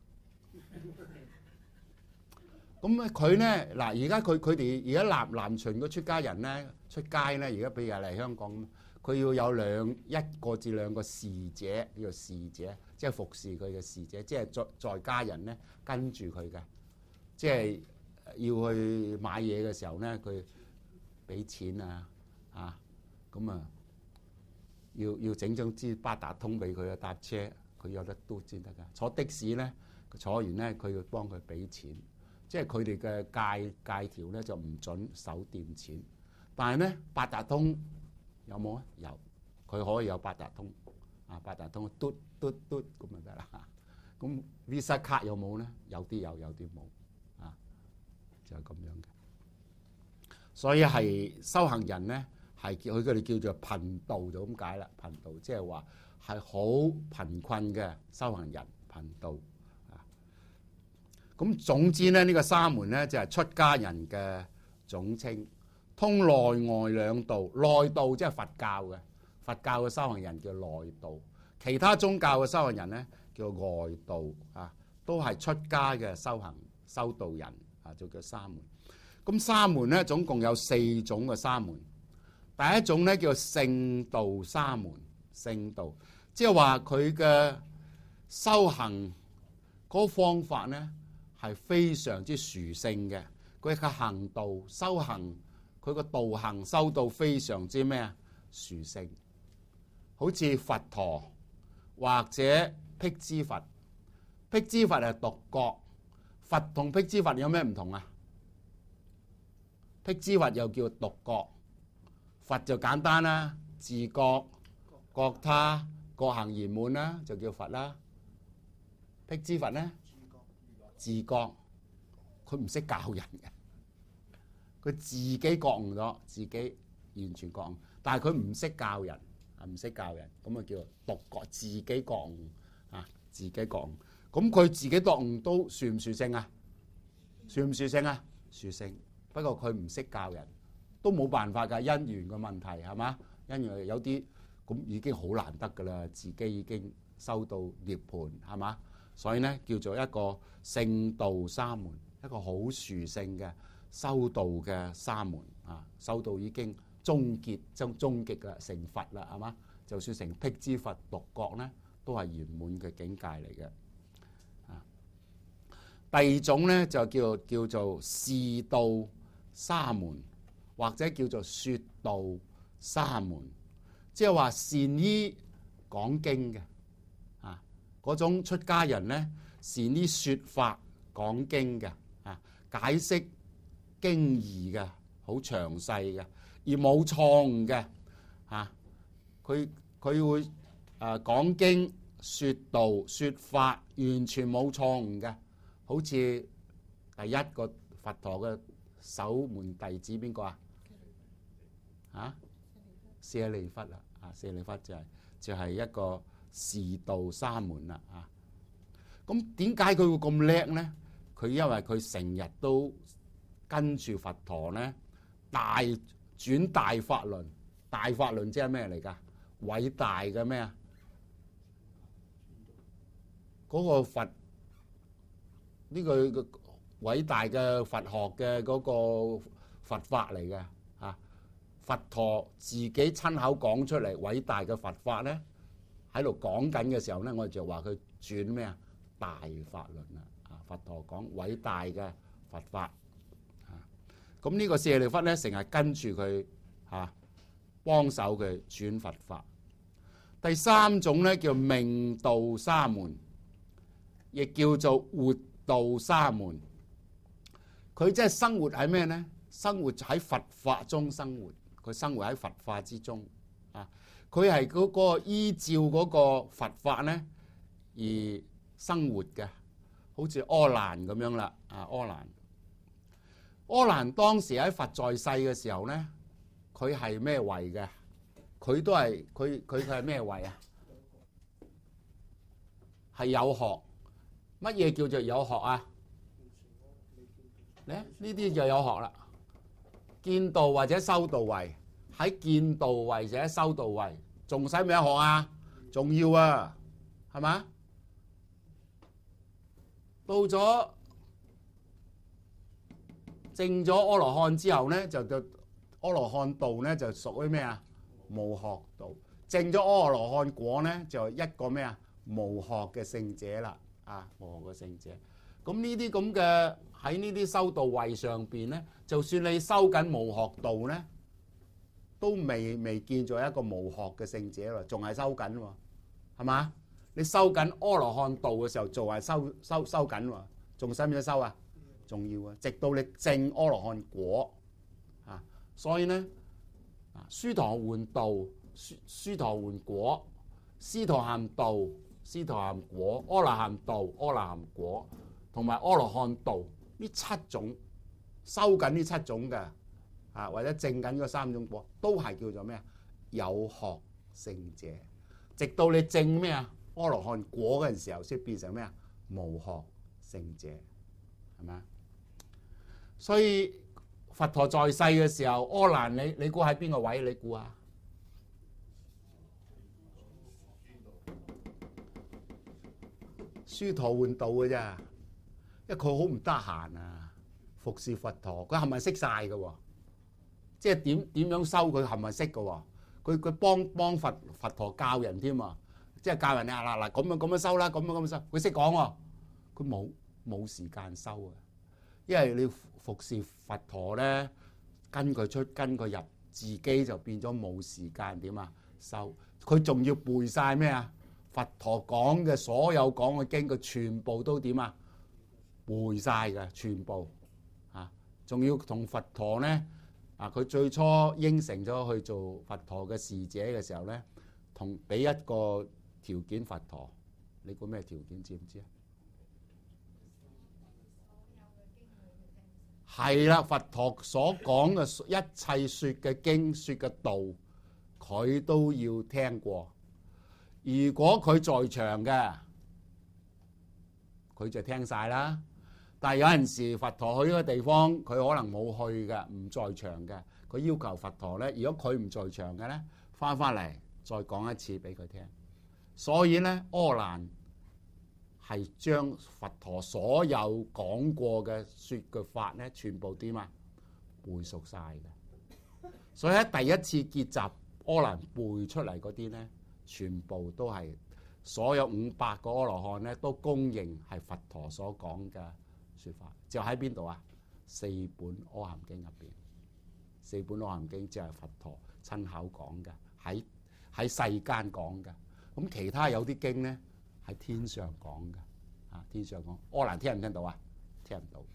咁咧佢咧嗱，而家佢佢哋而家南南傳嘅出家人咧出街咧，而家譬如嚟香港，佢要有兩一個至兩個侍者，叫做侍者，即係服侍佢嘅侍者，即係在在家人咧跟住佢嘅，即係要去買嘢嘅時候咧，佢俾錢啊啊，咁啊要要整張支八達通俾佢啊搭車。佢有得嘟先得㗎，坐的士咧，佢坐完咧，佢要幫佢俾錢，即係佢哋嘅戒戒條咧就唔準手掂錢。但係咧八達通有冇啊？有，佢可以有八達通啊，八達通嘟嘟嘟咁就得啦。咁 Visa 卡有冇咧？有啲有，有啲冇啊，就係咁樣嘅。所以係修行人咧，係叫佢佢哋叫做貧道就咁解啦，貧道即係話。係好貧困嘅修行人，貧道啊。咁總之咧，呢、這個沙門咧就係、是、出家人嘅總稱，通內外兩道。內道即係佛教嘅，佛教嘅修行人叫內道，其他宗教嘅修行人咧叫外道啊，都係出家嘅修行修道人啊，就叫沙門。咁沙門咧總共有四種嘅沙門，第一種咧叫聖道沙門，聖道。即係話佢嘅修行嗰個方法咧係非常之殊勝嘅，佢嘅行道修行，佢個道行修道非常之咩啊殊勝，好似佛陀或者辟支佛，辟支佛係獨覺，佛同辟支佛有咩唔同啊？辟支佛又叫獨覺，佛就簡單啦，自覺覺他。覺行圓滿啦，就叫佛啦。辟支佛咧，自覺，佢唔識教人嘅，佢自己覺悟咗，自己完全覺悟，但係佢唔識教人，啊唔識教人，咁啊叫獨覺，自己覺悟啊，自己覺悟。咁佢自己覺悟都算唔算聖啊？算唔算聖啊？算聖。不過佢唔識教人，都冇辦法㗎，因緣嘅問題係嘛？因緣有啲。咁已經好難得㗎啦，自己已經修到涅槃係嘛？所以咧叫做一個聖道沙門，一個好殊勝嘅修道嘅沙門啊！修道已經終結，終終極啦，成佛啦係嘛？ 就算成辟支佛獨覺咧，都係圓滿嘅境界嚟嘅。啊，第二種咧就叫叫做示道沙門，或者叫做說道沙門，即係話善於講經嘅啊，嗰種出家人咧，善於說法講經嘅啊，解釋經義嘅，好詳細嘅，而冇錯誤嘅啊。佢佢會誒、呃、講經說道說法，完全冇錯誤嘅。好似第一個佛陀嘅首門弟子邊個啊？啊，舍利弗啦，啊，舍利弗就係、是、就係、是、一個示道沙門啦，啊。咁點解佢會咁叻咧？佢因為佢成日都跟住佛陀咧，大轉大法輪，大法輪即係咩嚟㗎？偉大嘅咩啊？嗰、那個佛呢、這個個偉大嘅佛學嘅嗰個佛法嚟嘅啊！佛陀自己親口講出嚟偉大嘅佛法咧，喺度講緊嘅時候咧，我哋就話佢轉咩啊？大法輪啊！啊，佛陀講偉大嘅佛法啊！咁呢個舍利弗咧，成日跟住佢嚇幫手佢轉佛法。第三種咧叫命道沙門，亦叫做活道沙門。佢即係生活喺咩咧？生活喺佛法中生活，佢生活喺佛法之中啊！佢係嗰個依照嗰個佛法咧而生活嘅，好似阿難咁樣啦啊！阿難，阿難當時喺佛在世嘅時候咧，佢係咩位嘅？佢都係佢佢佢係咩位啊？係有學。乜嘢叫做有學啊？咧呢啲就有學啦。見道或者修道位，喺見道位或者修道位，仲使唔使學啊？仲要啊，係嘛？到咗證咗阿羅漢之後咧，就就阿羅漢道咧就屬於咩啊？無學道。證咗阿羅漢果咧，就一個咩啊？無學嘅聖者啦，啊，無學嘅聖者。咁呢啲咁嘅喺呢啲修道位上邊咧，就算你修緊無學道咧，都未未見咗一個無學嘅聖者咯，仲係修緊喎，係嘛？你修緊阿羅漢道嘅時候，仲係修修修緊喎，仲使唔使修啊？仲要啊！直到你證阿羅漢果啊，所以咧啊，須陀洹道、須須陀洹果、斯陀含道、斯陀含果、阿那含道、阿那含果，同埋阿羅漢道呢七種修緊呢七種嘅啊，或者證緊嗰三種果，都係叫做咩啊？有學聖者。直到你證咩啊？阿羅漢果嗰陣時候，先變成咩啊？無學聖者，係咪啊？所以佛陀在世嘅時候，阿難你你估喺邊個位？你估啊？須陀洹道嘅啫，因為佢好唔得閒啊，服侍佛陀，佢係咪識晒嘅喎？即係點點樣修佢係咪識嘅喎？佢佢幫幫佛佛陀教人添啊！即係教人你啊嗱嗱咁樣咁樣修啦，咁樣咁樣修，佢識講喎，佢冇冇時間修啊！因為你服侍佛陀咧，跟佢出跟佢入，自己就變咗冇時間點啊修。佢仲要背晒咩啊？佛陀講嘅所有講嘅經，佢全部都點啊？背晒嘅全部啊！仲要同佛陀咧啊！佢最初應承咗去做佛陀嘅侍者嘅時候咧，同俾一個條件佛陀，你估咩條件？知唔知啊？係啦，佛陀所講嘅一切說嘅經、說嘅道，佢都要聽過。如果佢在場嘅，佢就聽晒啦。但係有陣時佛陀去呢個地方，佢可能冇去嘅，唔在場嘅。佢要求佛陀咧，如果佢唔在場嘅咧，翻翻嚟再講一次俾佢聽。所以咧，阿難係將佛陀所有講過嘅說嘅法咧，全部點啊背熟晒嘅。所以喺第一次結集柯蘭背出嚟嗰啲咧，全部都係所有五百個阿羅漢咧都公認係佛陀所講嘅説法。就喺邊度啊？四本阿含經入邊，四本阿含經就係佛陀親口講嘅，喺喺世間講嘅。咁其他有啲經咧喺天上講嘅，啊天上講。柯蘭聽唔聽到啊？聽唔到。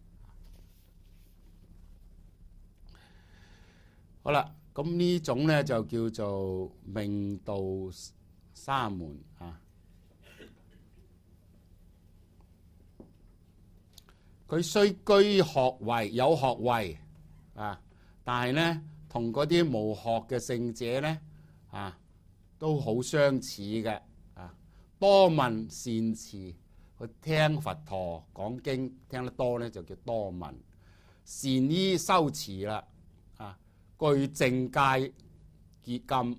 好啦，咁呢種咧就叫做命道沙門啊。佢雖居學位有學位啊，但係咧同嗰啲無學嘅聖者咧啊都好相似嘅啊。多聞善持，佢聽佛陀講經聽得多咧就叫多聞。善依修持啦。具淨戒戒禁，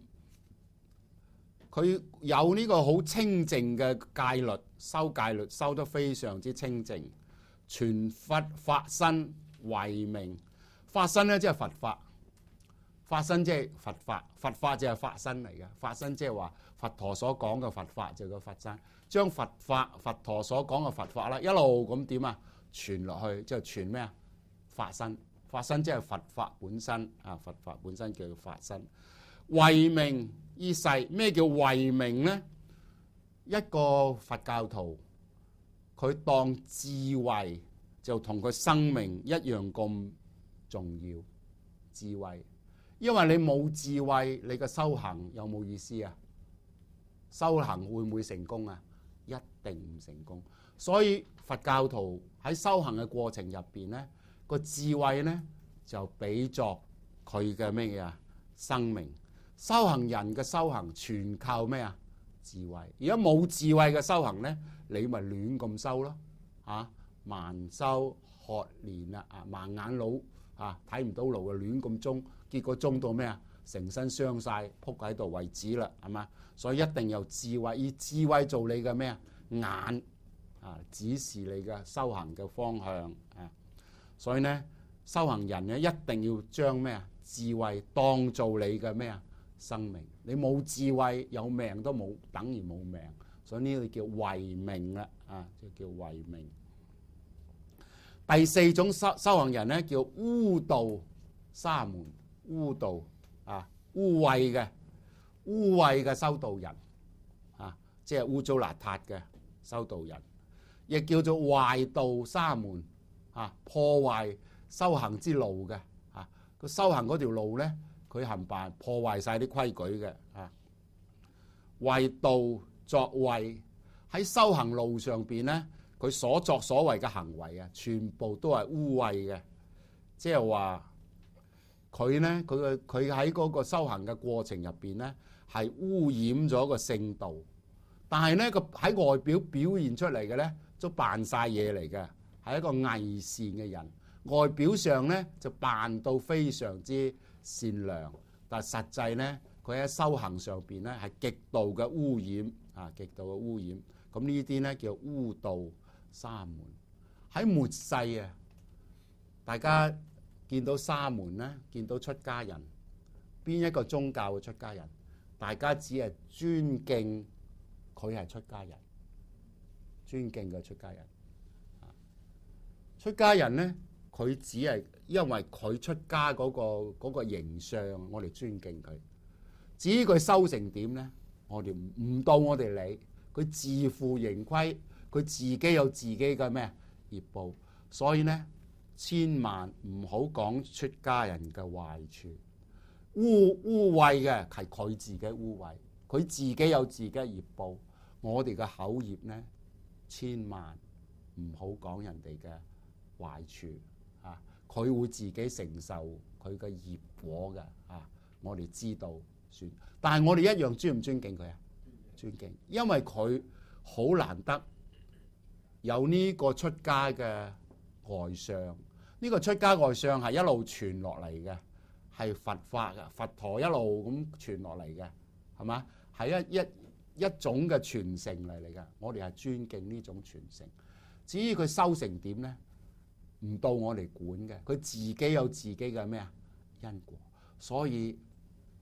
佢有呢個好清淨嘅戒律，修戒律修得非常之清淨。傳佛法身為名，法身咧即係佛法，法身即係佛法，佛法就係法身嚟嘅。法身即係話佛陀所講嘅佛法就叫佛身，將佛法佛陀所講嘅佛法啦，一路咁點啊傳落去，即係傳咩啊法身。法身即係佛法本身啊！佛法本身叫做法身。為名依世，咩叫為名呢？一個佛教徒佢當智慧就同佢生命一樣咁重要。智慧，因為你冇智慧，你嘅修行有冇意思啊？修行會唔會成功啊？一定唔成功。所以佛教徒喺修行嘅過程入邊咧，個智慧咧就比作佢嘅咩嘢啊？生命。修行人嘅修行全靠咩啊？智慧。而家冇智慧嘅修行咧，你咪亂咁修咯，啊盲修學練啊，啊盲眼佬啊睇唔到路啊亂咁中，結果中到咩啊？成身傷晒，仆喺度為止啦，係嘛？所以一定有智慧，以智慧做你嘅咩啊？眼啊，指示你嘅修行嘅方向啊。所以咧，修行人咧一定要將咩啊？智慧當做你嘅咩啊？生命。你冇智慧，有命都冇，等於冇命。所以呢個叫為命啦，啊，就叫為命。第四種修修行人咧叫污道沙門，污道啊，污穢嘅污穢嘅修道人啊，即係污糟邋遢嘅修道人，亦叫做壞道沙門啊，破壞修行之路嘅啊，個修行嗰條路咧，佢冚唪唥破壞晒啲規矩嘅啊，為道作為喺修行路上邊咧。佢所作所為嘅行為啊，全部都係污穢嘅，即係話佢咧，佢嘅佢喺嗰個修行嘅過程入邊咧，係污染咗個聖道。但係咧，個喺外表表現出嚟嘅咧，都扮晒嘢嚟嘅，係一個偽善嘅人。外表上咧就扮到非常之善良，但係實際咧，佢喺修行上邊咧係極度嘅污染啊，極度嘅污染。咁呢啲咧叫污道沙門。喺末世啊，大家見到沙門咧，見到出家人，邊一個宗教嘅出家人？大家只係尊敬佢係出家人，尊敬嘅出家人。出家人咧，佢只係因為佢出家嗰個嗰個形象，我哋尊敬佢。至於佢修成點咧，我哋唔唔到我哋理。佢自負盈虧。佢自己有自己嘅咩業報，所以咧千萬唔好講出家人嘅壞處，污污穢嘅係佢自己污穢，佢自己有自己嘅業報。我哋嘅口業咧，千萬唔好講人哋嘅壞處啊！佢會自己承受佢嘅業果嘅啊！我哋知道算，但係我哋一樣尊唔尊敬佢啊？尊敬，因為佢好難得。有呢個出家嘅外相，呢、這個出家外相係一路傳落嚟嘅，係佛法嘅，佛陀一路咁傳落嚟嘅，係嘛？係一一一種嘅傳承嚟嚟嘅，我哋係尊敬呢種傳承。至於佢修成點咧，唔到我哋管嘅，佢自己有自己嘅咩啊因果。所以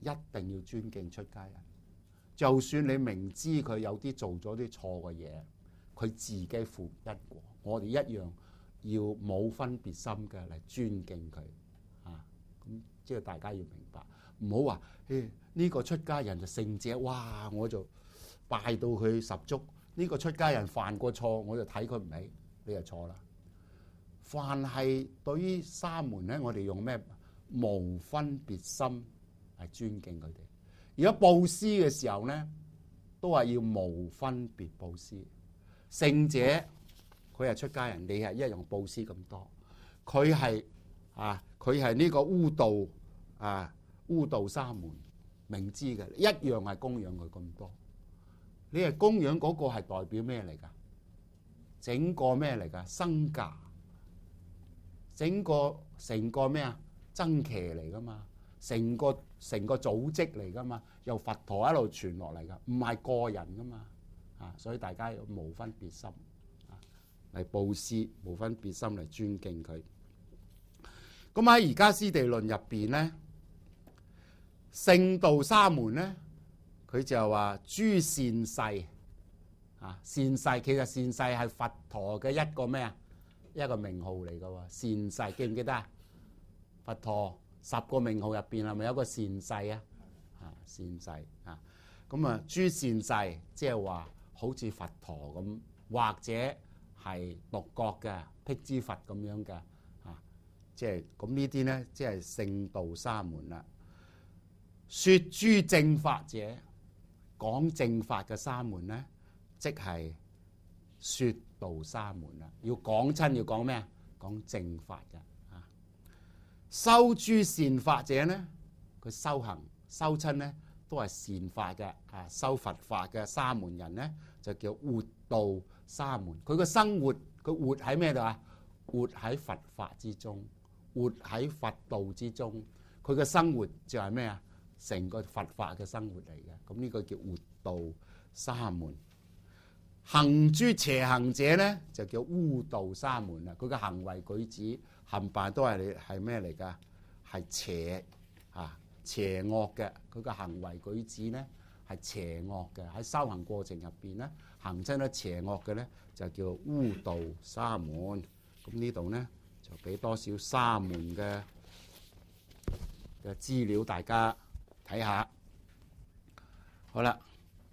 一定要尊敬出家人。就算你明知佢有啲做咗啲錯嘅嘢，佢自己負因果，我哋一樣要冇分別心嘅嚟尊敬佢啊！咁即係大家要明白，唔好話誒呢個出家人就聖者，哇！我就拜到佢十足。呢、這個出家人犯過錯，我就睇佢唔起，你就錯啦。凡係對於沙門咧，我哋用咩無分別心嚟尊敬佢哋。如果布施嘅時候咧，都係要無分別布施。聖者佢係出家人，你係一樣布施咁多。佢係啊，佢係呢個污道啊，污道沙門，明知嘅一樣係供養佢咁多。你係供養嗰個係代表咩嚟㗎？整個咩嚟㗎？身價，整個成個咩啊？僧伽嚟㗎嘛，成個成個組織嚟㗎嘛，由佛陀一路傳落嚟㗎，唔係個人㗎嘛啊！所以大家要無分別心啊，嚟布施，無分別心嚟尊敬佢。咁喺《瑜伽師地論》入邊咧，聖道沙門咧。佢就話諸善逝啊，善逝其實善逝係佛陀嘅一個咩啊？一個名號嚟㗎喎。善逝記唔記得啊？佛陀十個名號入邊係咪有個善逝啊？啊，善逝啊，咁啊諸善逝即係話好似佛陀咁，或者係獨覺嘅辟支佛咁樣嘅啊，即係咁呢啲咧，即係聖道沙門啦。說諸正法者。講正法嘅沙門咧，即係說道沙門啦。要講親要講咩啊？講正法嘅啊。修諸善法者咧，佢修行修親咧都係善法嘅啊。修佛法嘅沙門人咧就叫活道沙門。佢個生活佢活喺咩度啊？活喺佛法之中，活喺佛道之中。佢嘅生活就係咩啊？成個佛法嘅生活嚟嘅，咁呢個叫活道沙門。行諸邪行者咧，就叫污道沙門啦。佢嘅行為舉止冚唪唥都係你係咩嚟㗎？係邪啊，邪惡嘅。佢嘅行為舉止咧係邪惡嘅。喺修行過程入邊咧，行親得邪惡嘅咧，就叫污道沙門。咁呢度咧就俾多少沙門嘅嘅資料大家睇下。好啦，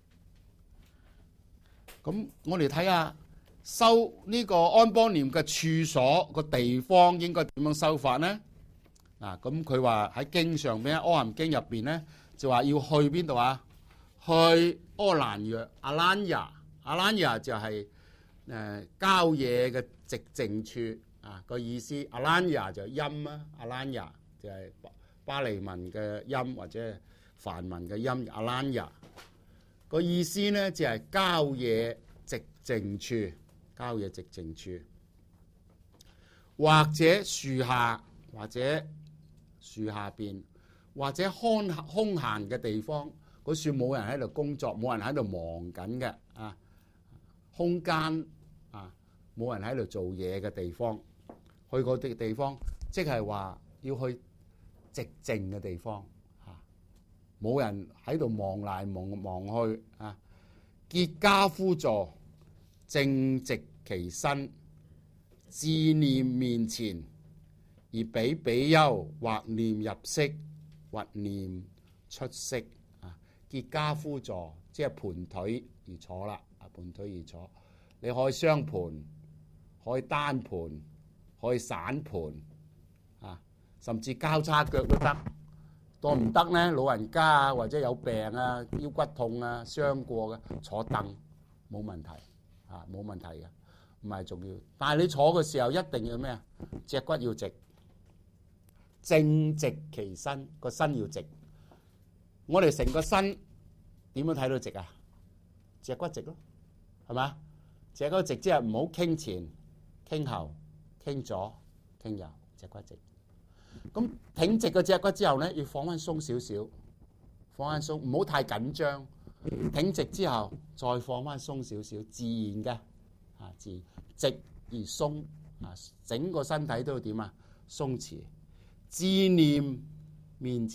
咁我哋睇下修呢個安邦念嘅處所個地方應該點樣修法呢？嗱，咁佢話喺經上邊，《阿含經》入邊咧就話要去邊度啊？去阿蘭若阿蘭雅，阿蘭雅就係誒郊野嘅寂靜處啊，個意思。阿蘭雅就係音啊，阿蘭雅就係巴利文嘅音或者梵文嘅音，阿蘭雅個意思咧就係郊野寂靜處，郊野寂靜處，或者樹下，或者樹下邊，或者空空閒嘅地方，嗰樹冇人喺度工作，冇人喺度忙緊嘅啊，空間啊，冇人喺度做嘢嘅地方，去嗰啲地方，即係話要去寂靜嘅地方。冇人喺度望嚟望望去啊！結跏趺坐，正直其身，自念面前，而比比丘或念入息，或念出息啊！結跏趺坐即係盤腿而坐啦，啊盤腿而坐，你可以雙盤，可以單盤，可以散盤啊，甚至交叉腳都得。多唔得咧？老人家啊，或者有病啊、腰骨痛啊、傷過嘅，坐凳冇問題啊，冇問題嘅，唔係重要。但係你坐嘅時候一定要咩啊？脊骨要直，正直其身，個身要直。我哋成個身點樣睇到直啊？脊骨直咯，係嘛？脊骨直即係唔好傾前、傾後、傾左、傾右，脊骨直。咁挺直個脊骨之後咧，要放翻鬆少少，放翻鬆，唔好太緊張。挺直之後，再放翻鬆少少，自然嘅啊，自然直而鬆啊，整個身體都要點啊？鬆弛。自念面前，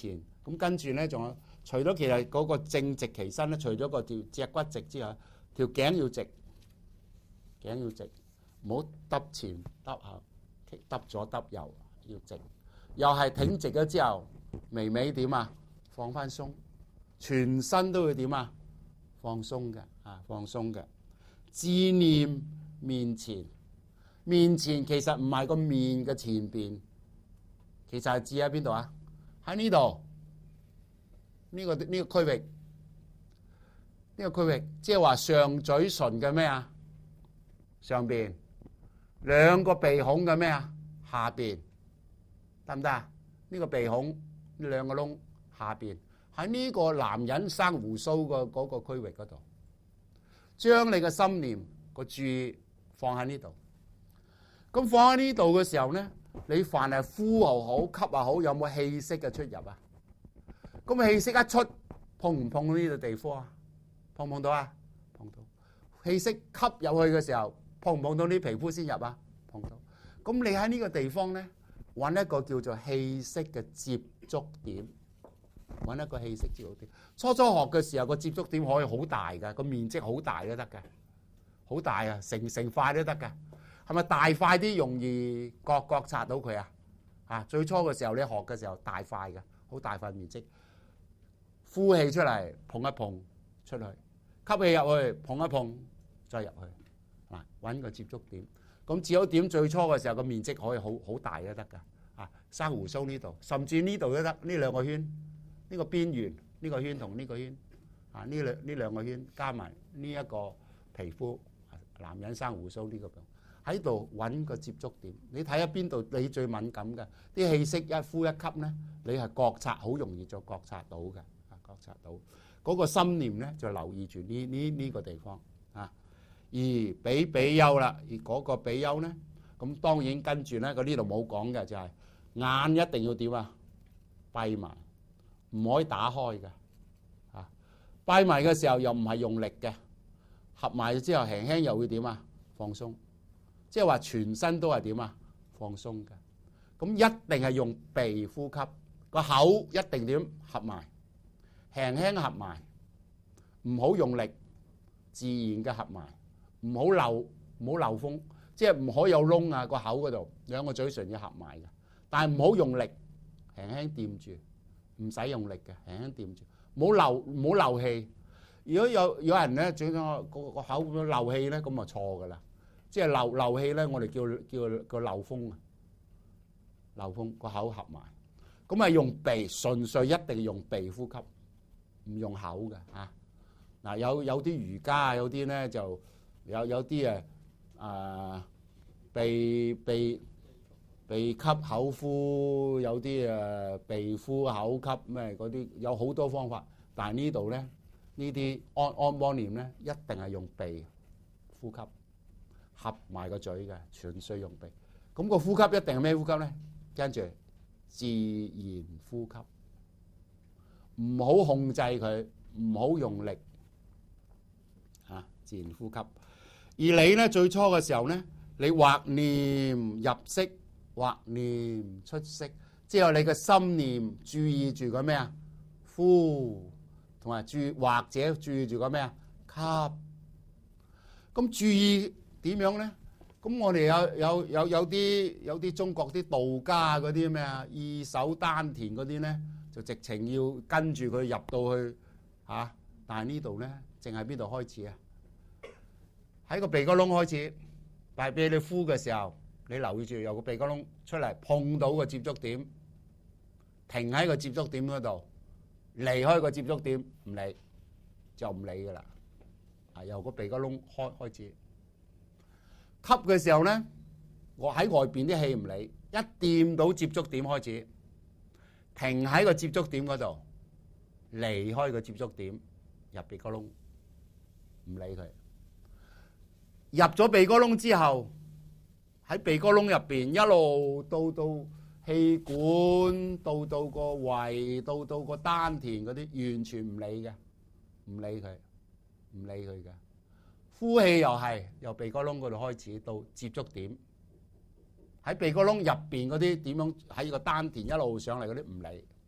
咁跟住咧，仲有除咗其實嗰個正直其身咧，除咗個條脊骨直之外，條頸要直，頸要直，唔好耷前耷後，耷左耷右，要直。又係挺直咗之後，微微點啊，放翻鬆，全身都會點啊，放鬆嘅啊，放鬆嘅。自念面前，面前其實唔係個面嘅前邊，其實係指喺邊度啊？喺呢度。呢個呢個區域，呢個區域，即係話上嘴唇嘅咩啊？上邊，兩個鼻孔嘅咩啊？下邊，得唔得啊？呢個鼻孔，呢兩個窿下邊，喺呢個男人生鬍鬚個嗰個區域嗰度，將你嘅心念個注意放喺呢度。咁放喺呢度嘅時候咧，你凡係呼又好，吸又好，有冇氣息嘅出入啊？咁氣息一出，碰唔碰到呢個地方啊？碰唔碰到啊？碰到。氣息吸入去嘅時候，碰唔碰到啲皮膚先入啊？碰到。咁你喺呢個地方咧，揾一個叫做氣息嘅接觸點，揾一個氣息接觸點。初初學嘅時候，個接觸點可以好大㗎，個面積好大都得㗎，好大啊，成成塊都得㗎。係咪大塊啲容易覺覺察到佢啊？啊，最初嘅時候你學嘅時候大塊嘅，好大塊面積。呼氣出嚟，碰一碰出去；吸氣入去，碰一碰再入去。啊，揾個接觸點。咁接觸點最初嘅時候個面積可以好好大都得㗎。啊，生鬍鬚呢度，甚至呢度都得。呢兩個圈，呢個邊緣，呢個圈同呢個圈，啊，呢兩呢兩個圈加埋呢一個皮膚，男人生鬍鬚呢個喺度揾個接觸點。你睇下邊度你最敏感嘅啲氣息一呼一吸咧，你係覺察好容易就覺察到嘅。覺察到嗰個心念咧，就留意住呢呢呢個地方啊。而比比丘啦，而嗰個比丘咧，咁當然跟住咧，佢呢度冇講嘅就係眼一定要點啊，閉埋，唔可以打開嘅啊。閉埋嘅時候又唔係用力嘅，合埋之後輕輕又會點啊，放鬆，即係話全身都係點啊，放鬆嘅。咁一定係用鼻呼吸，個口一定點合埋。輕輕合埋，唔好用力，自然嘅合埋，唔好漏，唔好漏風，即係唔可以有窿啊！個口嗰度兩個嘴唇要合埋嘅，但係唔好用力，輕輕掂住，唔使用力嘅，輕輕掂住，唔好漏，唔好漏氣。如果有有人咧整個個個口咁樣漏氣咧，咁就錯㗎啦。即係漏漏氣咧，我哋叫叫個漏風啊，漏風個口合埋，咁啊用鼻，純粹一定用鼻呼吸。唔用口嘅嚇，嗱有有啲瑜伽，有啲咧就有有啲誒啊鼻鼻鼻吸口呼，有啲誒鼻呼口吸咩嗰啲，有好多方法。但係呢度咧，呢啲安安摩念咧，一定係用鼻呼吸，合埋個嘴嘅，全需用鼻。咁個呼吸一定係咩呼吸咧？跟住自然呼吸。唔好控制佢，唔好用力，嚇、啊、自然呼吸。而你咧最初嘅時候咧，你或念入息，或念出息，之後你嘅心念注意住個咩啊？呼，同埋注或者注意住個咩啊？吸。咁注意點樣咧？咁我哋有有有有啲有啲中國啲道家嗰啲咩啊？意守丹田嗰啲咧。就直情要跟住佢入到去嚇、啊，但係呢度咧，淨係邊度開始啊？喺個鼻哥窿開始，但係俾你呼嘅時候，你留意住有個鼻哥窿出嚟碰到個接觸點，停喺個接觸點嗰度，離開個接觸點唔理，就唔理噶啦。啊，由個鼻哥窿開開始吸嘅時候咧，我喺外邊啲氣唔理，一掂到接觸點開始。停喺個接觸點嗰度，離開個接觸點，入鼻哥窿，唔理佢。入咗鼻哥窿之後，喺鼻哥窿入邊一路到到氣管，到到個胃，到到個丹田嗰啲，完全唔理嘅，唔理佢，唔理佢嘅。呼氣又係由鼻哥窿嗰度開始到接觸點。喺鼻哥窿入邊嗰啲點樣喺個丹田一路上嚟嗰啲唔理，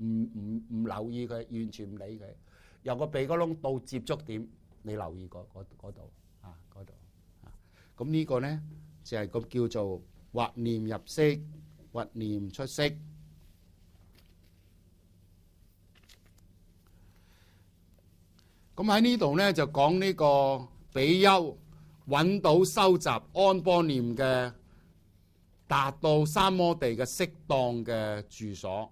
唔唔唔留意佢，完全唔理佢。由個鼻哥窿到接觸點，你留意嗰嗰度啊，嗰度啊。咁呢個咧就係個叫做或念入息，或念出息。咁喺呢度咧就講呢個比丘揾到收集安波念嘅，達到三摩地嘅適當嘅住所。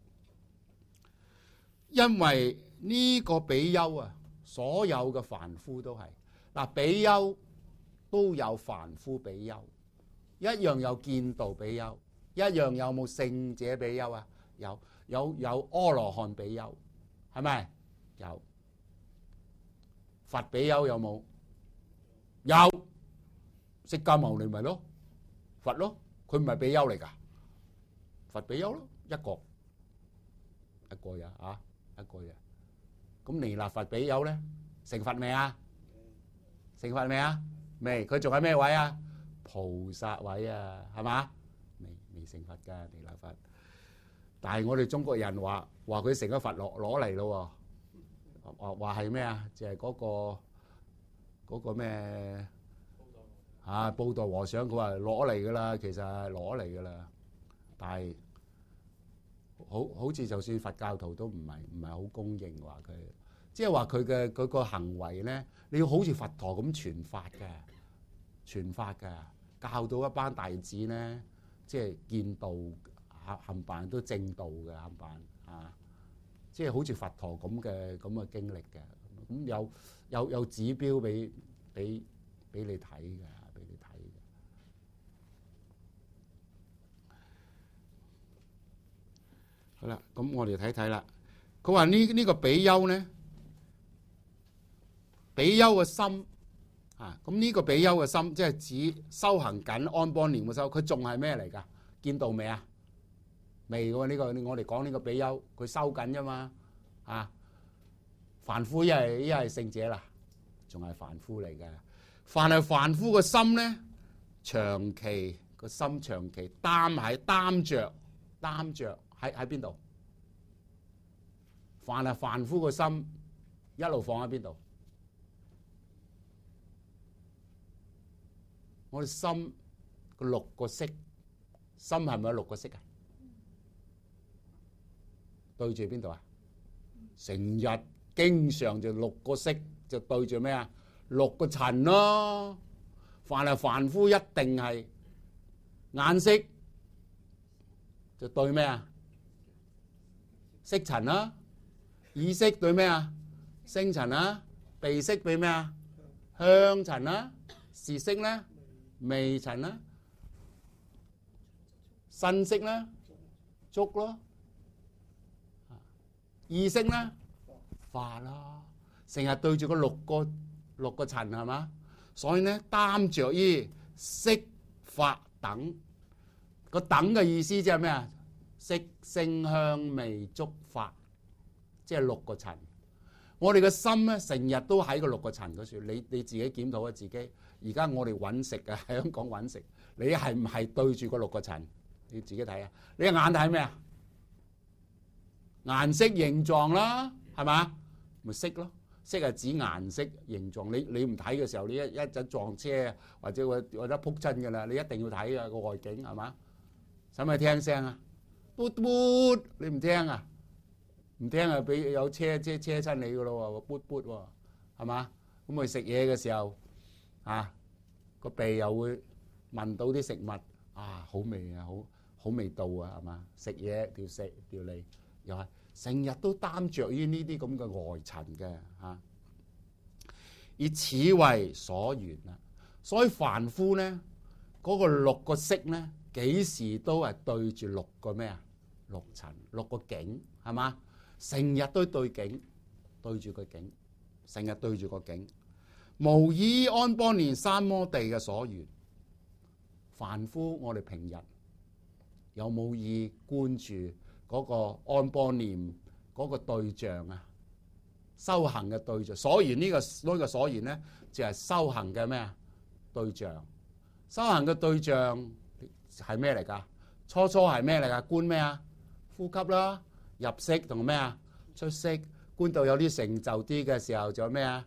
因為呢個比丘啊，所有嘅凡夫都係嗱，比丘都有凡夫比丘，一樣有見道比丘，一樣有冇聖者比丘啊？有，有有阿羅漢比丘，係咪？有。佛比丘有冇？有。釋迦牟尼咪咯，佛咯，佢唔係比丘嚟噶，佛比丘咯，一個一個呀啊，一個呀。咁彌勒佛比丘咧，成佛未啊？成佛未啊？未，佢仲喺咩位啊？菩薩位啊，係嘛？未未成佛噶彌勒佛，但係我哋中國人話話佢成咗佛攞攞嚟咯。話話係咩啊？就係嗰個嗰個咩啊？布袋和尚佢話攞嚟噶啦，其實係攞嚟噶啦。但係好好似就算佛教徒都唔係唔係好公認話佢，即係話佢嘅佢個行為咧，你要好似佛陀咁傳法嘅，傳法嘅，教到一班弟子咧，即係見道冚冚唪唥都正道嘅冚唪唥啊！即係好似佛陀咁嘅咁嘅經歷嘅，咁有有有指標俾俾俾你睇嘅，俾你睇嘅。好啦，咁我哋睇睇啦。佢話呢呢個比丘咧，比丘嘅心啊，咁呢個比丘嘅心，即係指修行緊安般念嘅修，佢仲係咩嚟㗎？見到未啊？未喎，呢個我哋講呢個比丘，佢收緊啫嘛，啊，凡夫一係一係聖者啦，仲係凡夫嚟嘅。凡係凡夫個心咧，長期個心長期擔喺擔着擔着喺喺邊度？凡係凡夫個心一路放喺邊度？我哋心個六個色，心係咪有六個色啊？對住邊度啊？成日經常就六個色，就對住咩啊？六個塵咯。凡係凡夫一定係眼色就對咩啊？色塵啦。耳色對咩啊？聲塵啦。鼻色對咩啊？香塵啦。舌色咧，味塵啦。身色咧，觸咯。意識咧，法啦，成日對住個六個六個塵係嘛，所以咧擔着於色法等，個等嘅意思即係咩啊？色聲香味觸法，即係六個塵。我哋嘅心咧，成日都喺個六個塵嗰處。你你自己檢討下自己。而家我哋揾食嘅喺香港揾食，你係唔係對住個六個塵？你自己睇啊！你眼睇咩啊？顏色形狀啦，係嘛？咪色咯，色係指顏色形狀。你你唔睇嘅時候，你一一陣撞車或者或或者撲親㗎啦，你一定要睇㗎個外景係嘛？使咪聽聲啊？嘟嘟，你唔聽啊？唔聽啊，俾有車車車親你㗎咯喎，嘟嘟喎，係嘛？咁佢食嘢嘅時候啊，個鼻又會聞到啲食物啊，好味啊，好好味道啊，係嘛？食嘢條舌條脷。又係成日都擔着於呢啲咁嘅外塵嘅嚇，以此為所緣啦。所以凡夫咧，嗰、那個六個色咧，幾時都係對住六個咩啊？六塵，六個境係嘛？成日都對境，對住個境，成日對住個境，無依安般念三摩地嘅所緣。凡夫我哋平日有冇意觀住嗰個安般念嗰個對象啊？修行嘅對象，所緣呢個呢個所緣咧，就係修行嘅咩啊？對象，修行嘅對象係咩嚟㗎？初初係咩嚟㗎？觀咩啊？呼吸啦， 入息同咩啊？出息。官到有啲成就啲嘅時候，仲有咩啊？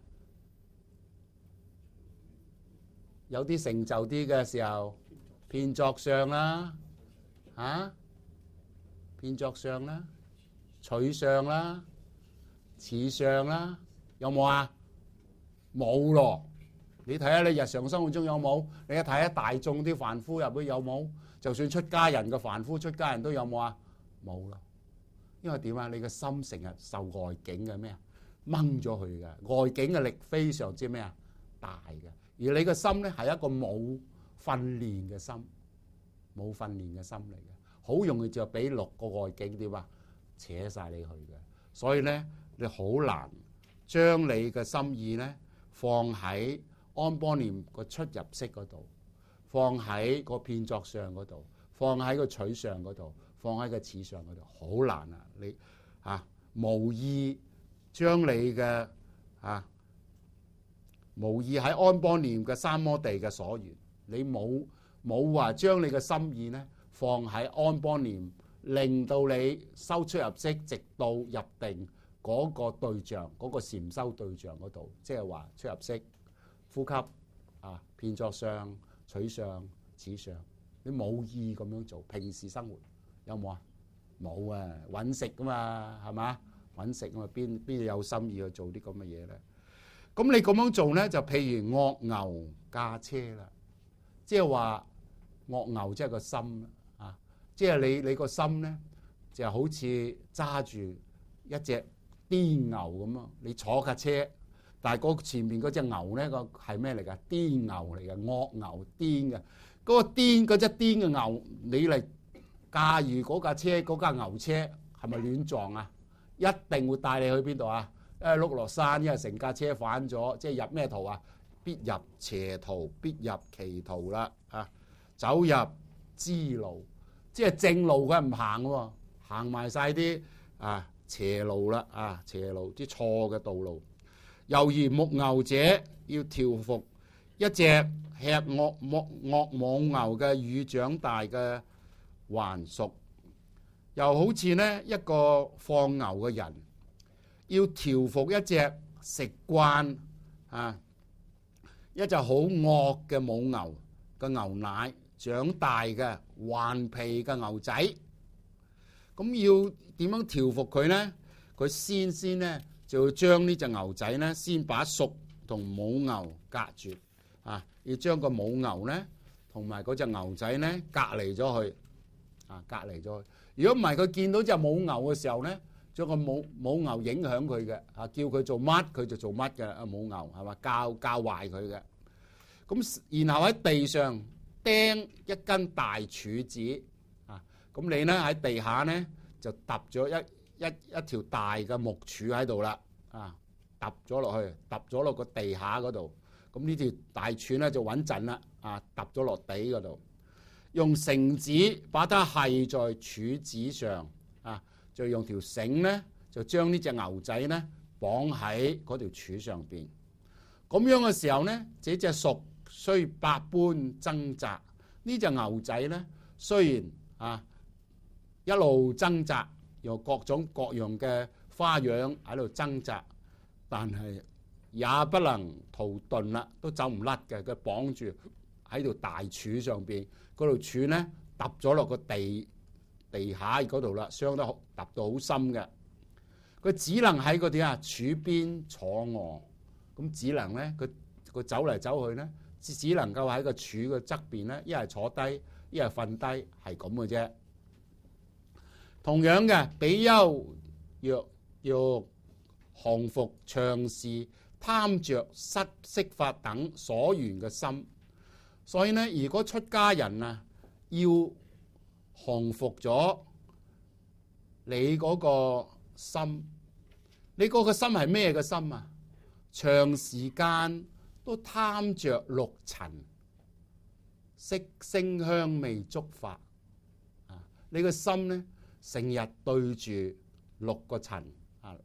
有啲成就啲嘅時候，遍作相啦，嚇，遍作相啦，取相啦，次相啦，有冇啊？冇咯。你睇下你日常生活中有冇？你一睇下大眾啲凡夫入去有冇？就算出家人嘅凡夫出家人都有冇啊？冇咯。因為點啊？你個心成日受外境嘅咩啊？掹咗佢嘅外境嘅力非常之咩啊？大嘅。而你個心咧係一個冇訓練嘅心，冇訓練嘅心嚟嘅，好容易就俾六個外境點啊扯晒你去嘅。所以咧你好難將你嘅心意咧放喺安般念個出入息嗰度，放喺個遍作相嗰度，放喺個取相嗰度，放喺個次相嗰度，好難啊！你啊無意將你嘅啊無意喺安般念嘅三摩地嘅所緣，你冇冇話將你嘅心意咧放喺安般念，令到你收出入息，直到入定嗰個對象，嗰、嗰個禪修對象嗰度，即係話出入息、呼吸啊、遍作相、取相、次相，你冇意咁樣做。平時生活有冇啊？冇啊，揾食噶嘛，係嘛？揾食啊嘛，邊邊有心意去做啲咁嘅嘢咧？咁你咁樣做咧，就譬如惡牛駕車啦，即係話惡牛即係個心啊，即係你你個心咧就好似揸住一隻癲牛咁啊！你坐架車，但係嗰前面嗰隻牛咧個係咩嚟㗎？癲牛嚟嘅，惡牛癲嘅。嗰個癲嗰隻癲嘅牛，你嚟駕馭嗰架車，嗰架牛車係咪亂撞啊？一定會帶你去邊度啊？一係碌落山，一係成架車反咗，即係入咩途啊？必入邪途，必入歧途啦！啊，走入支路，即係正路佢唔行喎，行埋晒啲啊邪路啦！啊邪路啲錯嘅道路。猶如牧牛者要調服一隻吃惡惡惡母牛嘅乳長大嘅還屬，又好似呢一個放牛嘅人要調服一隻食慣啊一隻好惡嘅母牛嘅牛奶長大嘅頑皮嘅牛仔，咁要點樣調服佢呢？佢先先呢就要將呢隻牛仔呢先把熟同母牛隔絕啊，要將個母牛呢同埋嗰隻牛仔呢隔離咗去啊，隔離咗去。如果唔係，佢見到隻母牛嘅時候呢，將個母母牛影響佢嘅啊，叫佢做乜佢就做乜嘅啊，母牛係嘛，教教壞佢嘅。咁然後喺地上釘一根大柱子啊，咁你呢喺地下呢就揼咗一一一條大嘅木柱喺度啦，啊揼咗落去，揼咗落個地下嗰度。咁呢條大柱咧就穩陣啦，啊揼咗落地嗰度，用繩子把它繫在柱子上，啊就用條繩咧就將呢隻牛仔咧綁喺嗰條柱上邊。咁樣嘅時候咧，這隻屬雖百般掙扎，呢隻牛仔咧雖然啊一路掙扎，用各種各樣嘅花樣喺度掙扎，但係也不能逃遁啦，都走唔甩嘅。佢綁住喺條大柱上邊，嗰條柱咧揼咗落個地地下嗰度啦，傷得好揼到好深嘅。佢只能喺嗰啲啊柱邊坐臥，咁只能咧佢佢走嚟走去咧，只只能夠喺個柱嘅側邊咧，一係坐低，一係瞓低，係咁嘅啫。同樣嘅，比丘若要降服長時貪着失色法等所緣嘅心，所以呢，如果出家人啊要降服咗你嗰個心，你嗰個心係咩嘅心啊？長時間都貪着六塵色聲香味觸法啊！你個心呢，成日對住六個塵啊！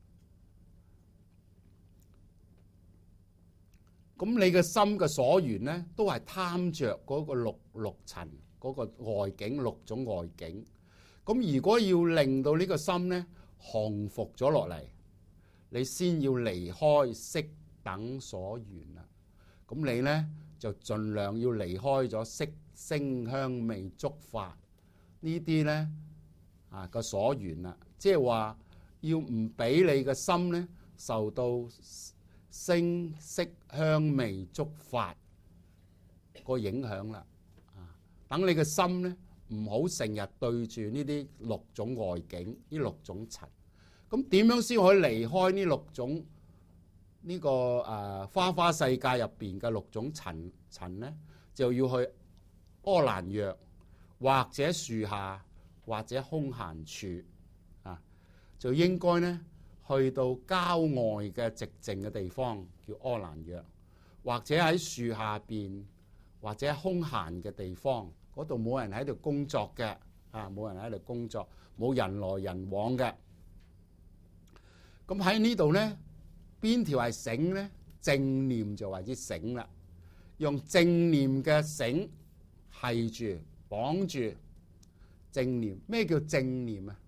咁你嘅心嘅所緣咧，都係貪着嗰個六六塵嗰個外境，六種外境。咁如果要令到呢個心咧降服咗落嚟，你先要離開色等所緣啦。咁你咧就盡量要離開咗色聲香味觸法呢啲咧啊個所緣啦。即係話要唔俾你嘅心咧受到聲色香味觸法個影響啦。啊，等你嘅心咧唔好成日對住呢啲六種外境，呢六種塵。咁點樣先可以離開呢六種呢、這個誒、呃、花花世界入邊嘅六種塵塵咧？就要去阿蘭若，或者樹下，或者空閒處啊，就應該咧去到郊外嘅寂靜嘅地方，叫阿蘭若，或者喺樹下邊，或者空閒嘅地方，嗰度冇人喺度工作嘅啊，冇人喺度工作，冇人來人往嘅。咁喺呢度咧，邊條係繩咧？正念就為之繩啦。用正念嘅繩繫住、綁住正念。咩叫正念啊？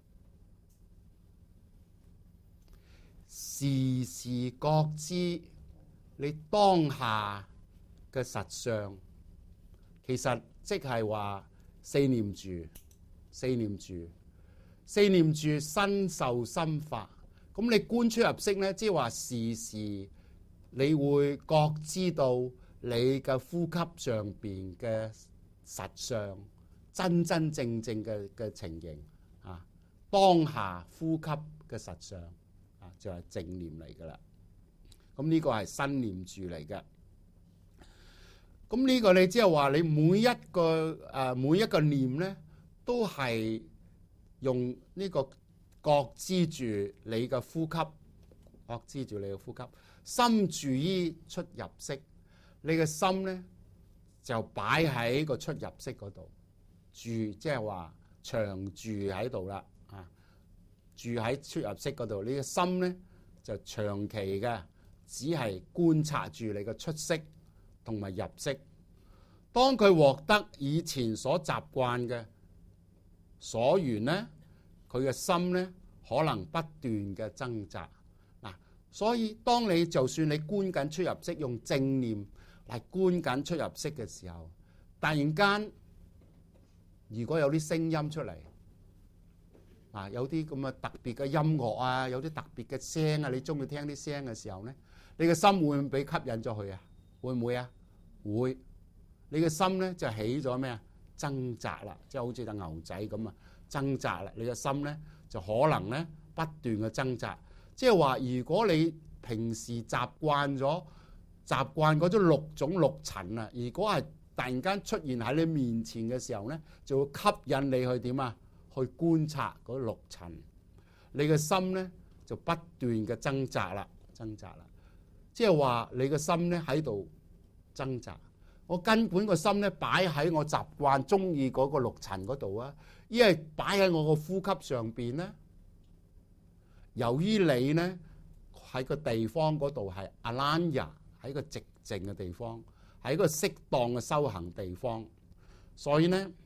時時覺知你當下嘅實相，其實即係話四念住、四念住、四念住身受心法。咁你觀出入息咧，即係話時時你會覺知到你嘅呼吸上邊嘅實相，真真正正嘅嘅情形啊，當下呼吸嘅實相啊，就係正念嚟噶啦。咁呢個係身念住嚟嘅。咁呢個你即係話你每一個誒每一個念咧，都係用呢個覺知住你嘅呼吸，覺知住你嘅呼吸，心住於出入息，你嘅心咧就擺喺個出入息嗰度住，即係話長住喺度啦啊！住喺出入息嗰度，你嘅心咧就長期嘅，只係觀察住你嘅出息同埋入息。當佢獲得以前所習慣嘅所緣咧，佢嘅心咧可能不斷嘅掙扎嗱，所以當你就算你觀緊出入息，用正念嚟觀緊出入息嘅時候，突然間如果有啲聲音出嚟啊，有啲咁嘅特別嘅音樂啊，有啲特別嘅聲啊，你中意聽啲聲嘅時候咧，你嘅心會唔會被吸引咗佢啊？會唔會啊？會，你嘅心咧就起咗咩啊？掙扎啦，即係好似隻牛仔咁啊，掙扎啦，你嘅心咧就可能咧不斷嘅掙扎，即係話如果你平時習慣咗習慣嗰種六種六塵啊，如果係突然間出現喺你面前嘅時候咧，就會吸引你去點啊？去觀察嗰六塵，你嘅心咧就不斷嘅掙扎啦，掙扎啦，即係話你嘅心咧喺度掙扎。我根本個心咧擺喺我習慣中意嗰個六塵嗰度啊，因為擺喺我個呼吸上邊咧。由於你咧喺個地方嗰度係阿蘭若，喺個寂靜嘅地方，喺個適當嘅修行地方，所以咧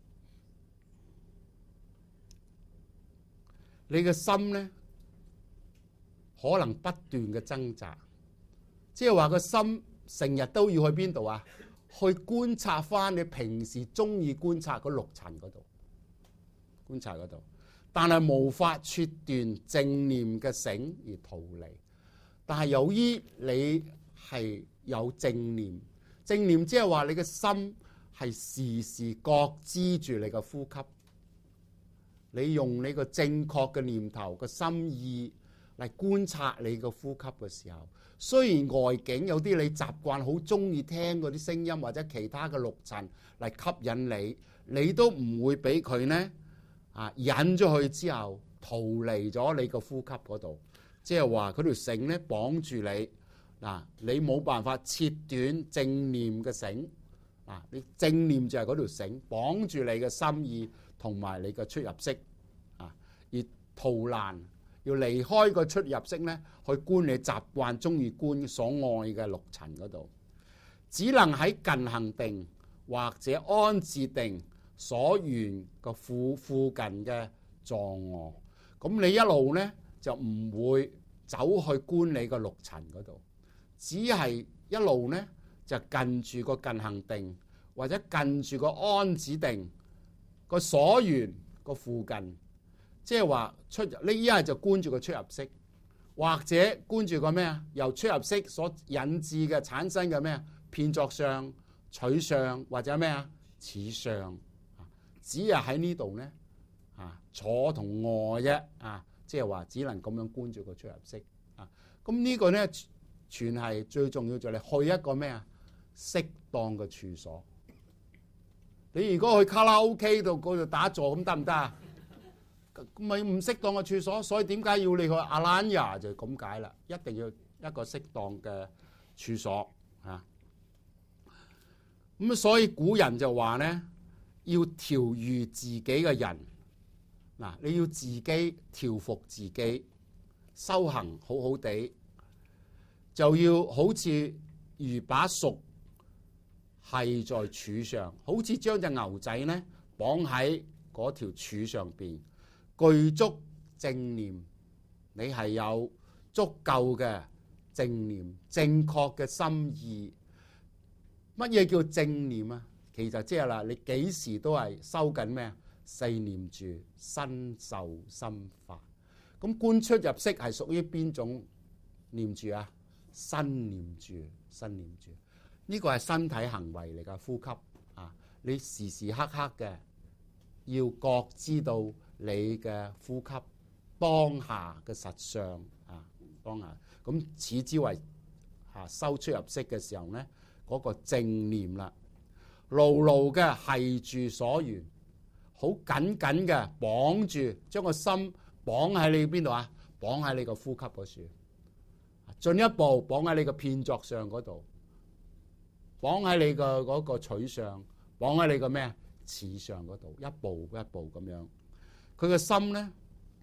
你嘅心咧可能不斷嘅掙扎，即係話個心成日都要去邊度啊？去觀察翻你平時中意觀察嗰六塵嗰度，觀察嗰度，但係無法切斷正念嘅繩而逃離。但係由於你係有正念，正念即係話你嘅心係時時覺知住你嘅呼吸，你用你個正確嘅念頭嘅心意嚟觀察你個呼吸嘅時候，雖然外境有啲你習慣好中意聽嗰啲聲音或者其他嘅六塵嚟吸引你，你都唔會俾佢呢啊引咗去之後逃離咗你個呼吸嗰度，即係話嗰條繩咧綁住你嗱，你冇辦法切斷正念嘅繩啊！你正念就係嗰條繩綁住你嘅心意同埋你嘅出入息啊，而逃難。要離開個出入息咧，去觀你習慣中意觀所愛嘅六塵嗰度，只能喺近行定或者安置定所緣個附附近嘅坐臥。 咁你一路咧就唔會走去觀你個六塵嗰度，只係一路咧就近住個近行定，或者近住個安止定個所緣個附近，即係話出入呢一係就觀住個出入息，或者觀住個咩啊？由出入息所引致嘅產生嘅咩啊？遍作相、取相或者咩啊？此相，只係喺呢度咧啊，坐同臥啫啊，即係話只能咁樣觀住個出入息啊。咁呢個咧全係最重要，就係你去一個咩啊？適當嘅處所。你如果去卡拉 OK 度嗰度打坐咁得唔得啊？咪唔適當嘅處所，所以點解要你去阿蘭亞就咁解啦？一定要一個適當嘅處所啊！咁所以古人就話咧，要調御自己嘅人嗱，你要自己調服自己，修行好好地，就要好似如把熟係在柱上，好似將隻牛仔咧綁喺嗰條柱上邊，具足正念，你係有足夠嘅正念，正確嘅心意。乜嘢叫正念啊？其實即係啦，你幾時都係修緊咩啊？四念住，身受心法。咁觀出入息係屬於邊種念住啊？身念住，身念住。呢個係身體行為嚟㗎，呼吸啊！你時時刻刻嘅要覺知到你嘅呼吸當下嘅實相啊，當下咁此之為啊收出入息嘅時候咧，嗰個正念啦，牢牢嘅係住所緣，好緊緊嘅綁住，將個心綁喺你邊度啊？綁喺你個呼吸嗰處，進一步綁喺你個遍作相嗰度。綁喺你個嗰個取相，綁喺你個咩啊？此相嗰度，一步一步咁樣。佢個心咧，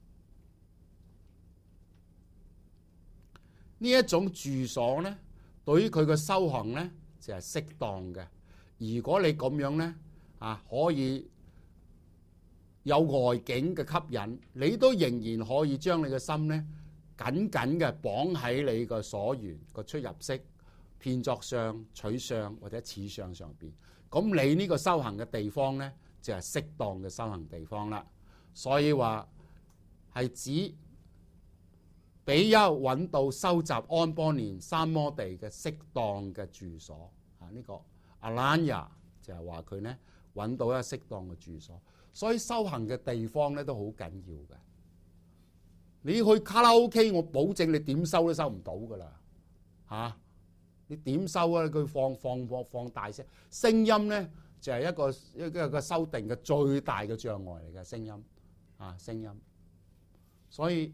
呢一種住所咧，對於佢個修行咧就係適當嘅。如果你咁樣咧啊，可以有外境嘅吸引，你都仍然可以將你嘅心咧緊緊嘅綁喺你個所緣個出入息。遍作相、取相或者此相上邊，咁你呢個修行嘅地方咧，就係適當嘅修行地方啦。所以話係指比丘揾到收集安般念三摩地嘅適當嘅住所啊！呢個阿蘭亞就係話佢咧揾到一個適當嘅住所，所以修行嘅地方咧都好緊要嘅。你去卡拉 OK， 我保證你點收都收唔到噶啦嚇。你點收啊？佢放放放放大聲，聲音咧就係、是、一個一個一個修定嘅最大嘅障礙嚟嘅聲音啊！聲音，所以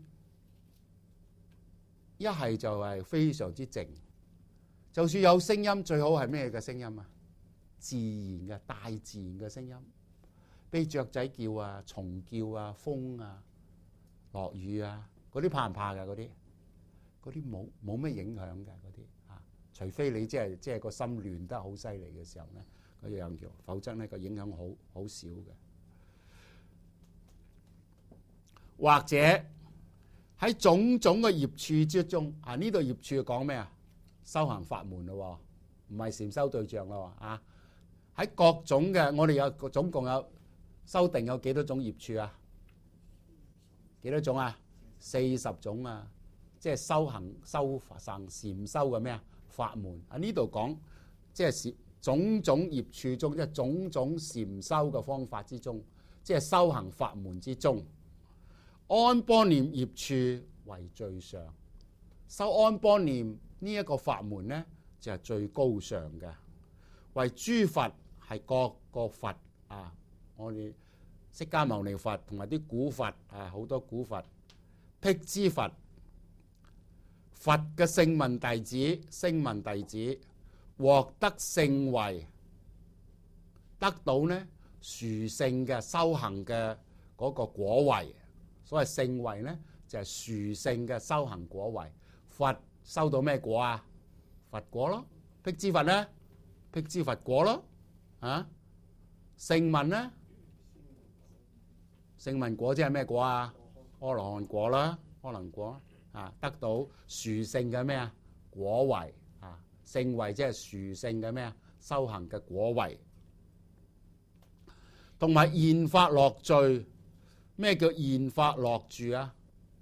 一係就係非常之靜，就算有聲音，最好係咩嘅聲音啊？自然嘅大自然嘅聲音，俾雀仔叫啊、蟲叫啊、風啊、落雨啊，嗰啲怕唔怕㗎？嗰啲嗰啲冇冇咩影響嘅嗰啲。除非你即係即係個心亂得好犀利嘅時候咧，嗰樣叫，否則咧個影響好好少嘅。或者喺種種嘅業處之中，啊呢度業處講咩啊？修行法門咯，唔係禪修對象咯啊！喺各種嘅，我哋有總共有修定有幾多種業處啊？幾多種啊？四十種啊！即係修行修行禪修嘅咩啊？法門喺呢度講，即係種種業處中，即係種種禪修嘅方法之中，即係修行法門之中，安般念業處為最上。修安般念呢一個法門咧，就係最高尚嘅。為諸佛係各個佛啊，我哋釋迦牟尼佛同埋啲古佛啊，好多古佛辟支佛。佛嘅聲聞弟子、聲聞弟子獲得聖位，得到呢殊勝嘅修行嘅嗰個果位。所謂聖位呢，就係殊勝嘅修行果位。佛收到咩果啊？佛果咯。辟支佛呢？辟支佛果咯。啊，聖聞呢？聖聞果即係咩果啊？ 阿羅漢果啦，阿能果啊，得到殊勝嘅咩啊果位啊，聖位即係殊勝嘅咩啊修行嘅果位，同埋現法樂住。咩叫現法樂住啊？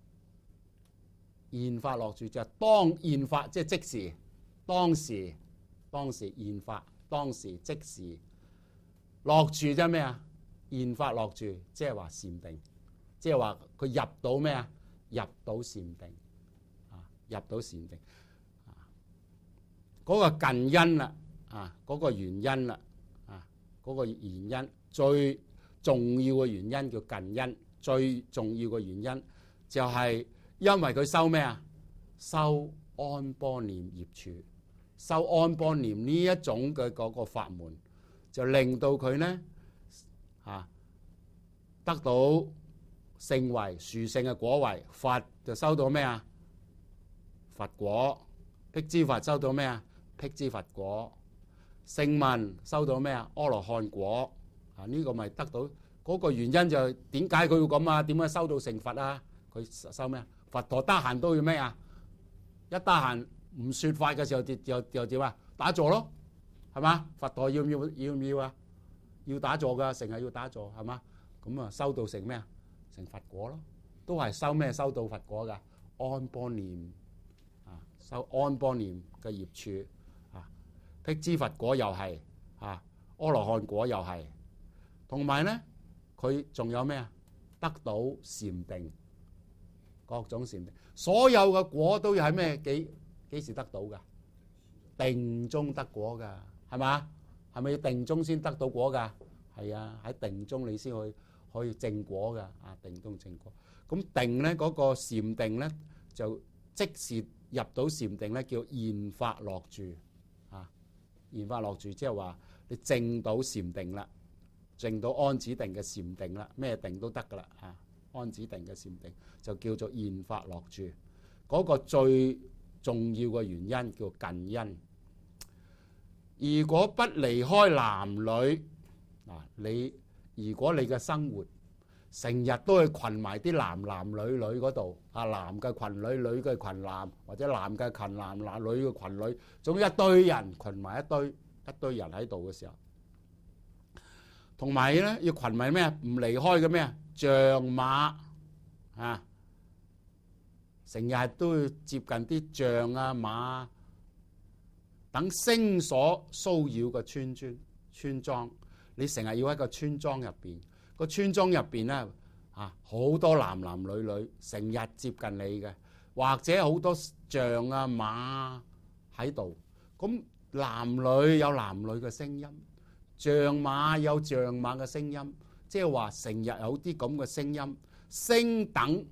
現法樂住就係當現法，即係即時，當時，當時現法，當時即時樂住即係咩啊？現法樂住即係話禪定，即係話佢入到咩啊？入到禪定啊，入到禪定啊，嗰個近因啦啊，嗰個原因啦啊，嗰個原因最重要嘅原因叫近因，最重要嘅原因就係因為佢修咩啊？修安般念業處，修安般念呢一種嘅嗰個法門，就令到佢呢啊得到聖位、殊勝嘅果位。佛就收到咩啊？佛果。辟支佛收到咩啊？辟支佛果。聲聞收到咩啊？阿羅漢果。啊，呢、這個咪得到嗰、那個原因就係點解佢要咁啊？點解收到成佛啊？佢收咩啊？佛陀得閒都要咩啊？一得閒唔說法嘅時候，又又點啊？打坐咯，係嘛？佛陀要唔要要唔要啊？要打坐噶，成日要打坐，係嘛？咁啊，收到成咩啊？成佛果咯，都係收咩？收到佛果噶，安般念啊，收安般念嘅業處啊，辟支佛果又係啊，阿羅漢果又係，同埋咧，佢仲有咩啊？得到禪定，各種禪定，所有嘅果都要喺咩？幾幾時得到噶？定中得果噶，係嘛？係咪要定中先得到果噶？係啊，喺定中你先去可以證果噶。啊，定中證果。咁定咧，嗰個禪定咧，就即時入到禪定咧，叫現法樂住。啊，現法樂住即係話你證到禪定啦，證到安止定嘅禪定啦，咩定都得噶啦。啊，安止定嘅禪定就叫做現法樂住。嗰個最重要嘅原因叫近因。如果不離開男女，嗱，你如果你嘅生活成日都去群埋啲男男女女嗰度，啊，男嘅群女，女嘅群男，或者男嘅群男，男女嘅群女，總之一堆人群埋一堆一堆人喺度嘅時候，同埋咧要群埋咩？唔離開嘅咩？象馬啊，成日都要接近啲象啊馬等聲所騷擾嘅村村村莊，你成日要喺個村莊入邊，個村莊入邊咧啊，好多男男女女成日接近你嘅，或者好多象啊馬喺度，咁男女有男女嘅聲音，象馬有象馬嘅聲音，即係話成日有啲咁嘅聲音，聲等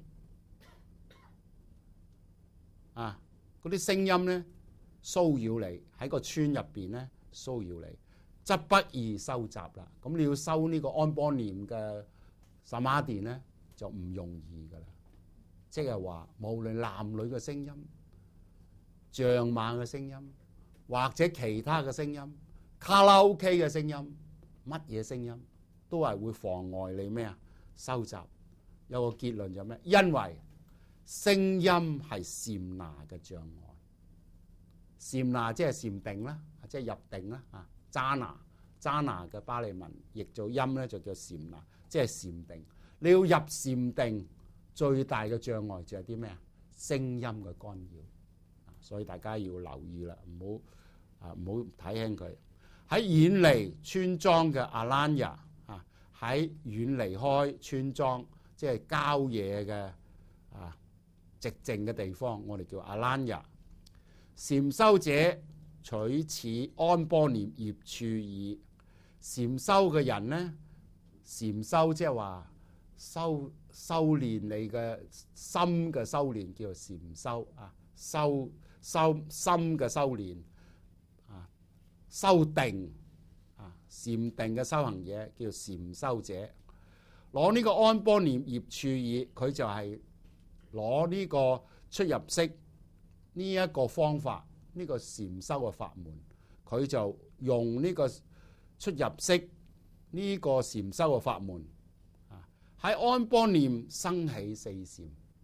啊，嗰啲聲音咧騷擾你喺個村入邊咧騷擾你，則不易收集啦。咁你要收呢個安般念嘅薩瑪殿咧，就唔容易噶啦。即係話，無論男女嘅聲音、象馬嘅聲音，或者其他嘅聲音、卡拉 OK 嘅聲音，乜嘢聲音都係會妨礙你咩啊？收集。有個結論就咩？因為聲音係禪那嘅障礙。禪那即係禪定啦，即係入定啦啊！扎那扎那嘅巴利文譯做音咧就叫禪那，即係禪定。你要入禪定，最大嘅障礙就係啲咩啊？聲音嘅干擾，所以大家要留意啦，唔好啊唔好睇輕佢。喺遠離村莊嘅阿蘭雅啊，喺遠離開村莊，即係郊野嘅啊寂靜嘅地方，我哋叫阿蘭雅。禪修者取此安般念業處矣。禪修嘅人呢，禪修即係話修修練你嘅心嘅修練，叫做禪修啊。修修心嘅修練啊，修定啊，禪定嘅修行者叫做禪修者。攞呢個安般念業處矣，佢就係攞呢個出入息。呢一個方法，呢個禪修嘅法門，佢就用呢個出入息呢個禪修嘅法門啊， 喺安波念生起四禪。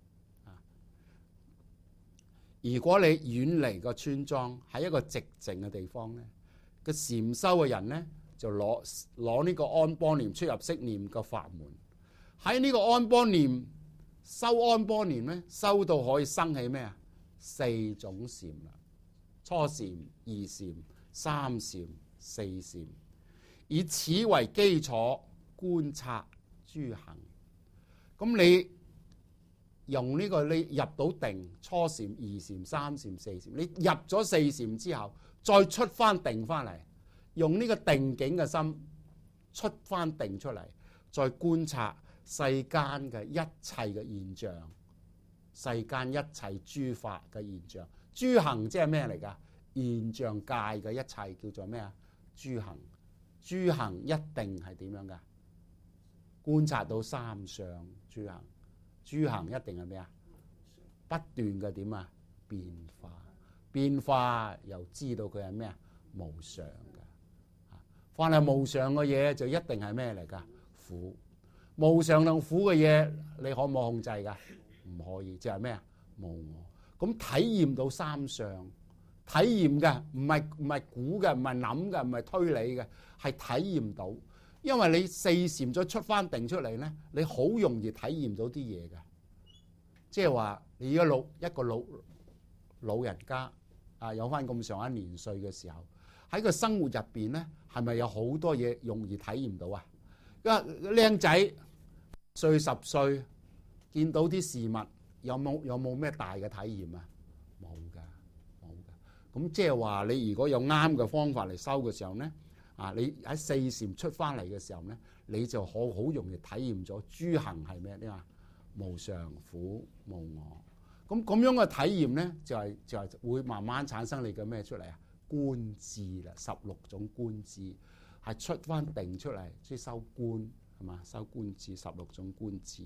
如果你遠離個村莊，喺一個寂靜嘅地方咧，個禪修嘅人咧就攞攞呢個安波念出入息念個法門。喺呢個安波念修安波念咧，修到可以生起咩啊？四種禪啦，初禪、二禪、三禪、四禪，以此為基礎觀察諸行。咁你用呢個你入到定，初禪、二禪、三禪、四禪，你入咗四禪之後，再出翻定翻嚟，用呢個定境嘅心出翻定出嚟，再觀察世間嘅一切嘅現象，世間一切諸法嘅現象，諸行即係咩嚟㗎？現象界嘅一切叫做咩啊？諸行，諸行一定係點樣㗎？觀察到三相諸行。諸行一定係咩啊？不斷嘅點啊？變化，變化又知道佢係咩啊？無常嘅。凡係無常嘅嘢就一定係咩嚟㗎？苦。無常同苦嘅嘢你可唔可以控制㗎？唔可以，就係咩啊？無我。咁體驗到三相，體驗嘅唔係唔係估嘅，唔係諗嘅，唔係推理嘅，係體驗到。因為你四禪再出翻定出嚟咧，你好容易體驗到啲嘢嘅。即係話你一老一個老老人家啊，有翻咁上下年歲嘅時候，喺個生活入邊咧，係咪有好多嘢容易體驗到啊？因為靚仔歲十歲見到啲事物，有冇有冇咩大嘅體驗啊？冇㗎，冇㗎。咁即係話你如果有啱嘅方法嚟修嘅時候咧。啊！你喺四禪出翻嚟嘅時候咧，你就好好容易體驗咗諸行係咩？你話無常、苦、無我。咁咁樣嘅體驗咧，就係、是、就係、是、會慢慢產生你嘅咩出嚟啊？觀智啦，十六種觀智係出翻定出嚟，即係修觀係嘛？修觀智，十六種觀智，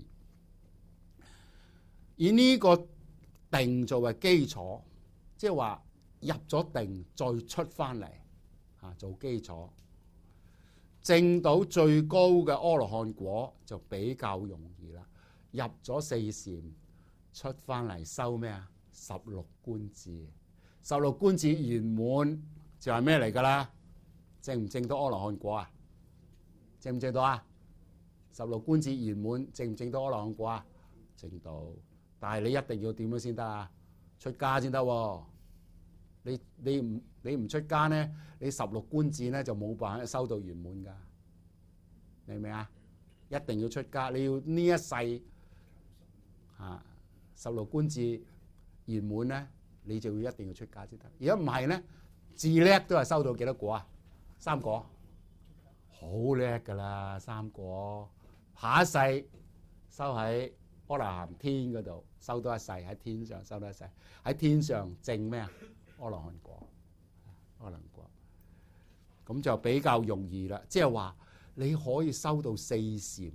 以呢個定作為基礎，即係話入咗定再出翻嚟。啊，做基礎，證到最高嘅阿羅漢果就比較容易啦。入咗四禪，出翻嚟修咩啊？十六觀智，十六觀智圓滿就係咩嚟㗎啦？證唔證到阿羅漢果啊？證唔證到啊？十六觀智圓滿，證唔證到阿羅漢果啊？證到，但係你一定要點樣先得啊？出家先得喎。你你唔你唔出家咧，你十六觀智咧就冇辦法修到圓滿噶，明唔明啊？一定要出家，你要呢一世啊十六觀智圓滿咧，你就要一定要出家先得。如果唔係咧，自叻都係修到幾多果啊？三果，好叻噶啦，三果。下一世修喺阿羅漢天嗰度，修多一世喺天上，修多一世喺天上證咩啊？阿羅漢果，阿羅漢果，咁就比較容易啦。即係話你可以修到四禪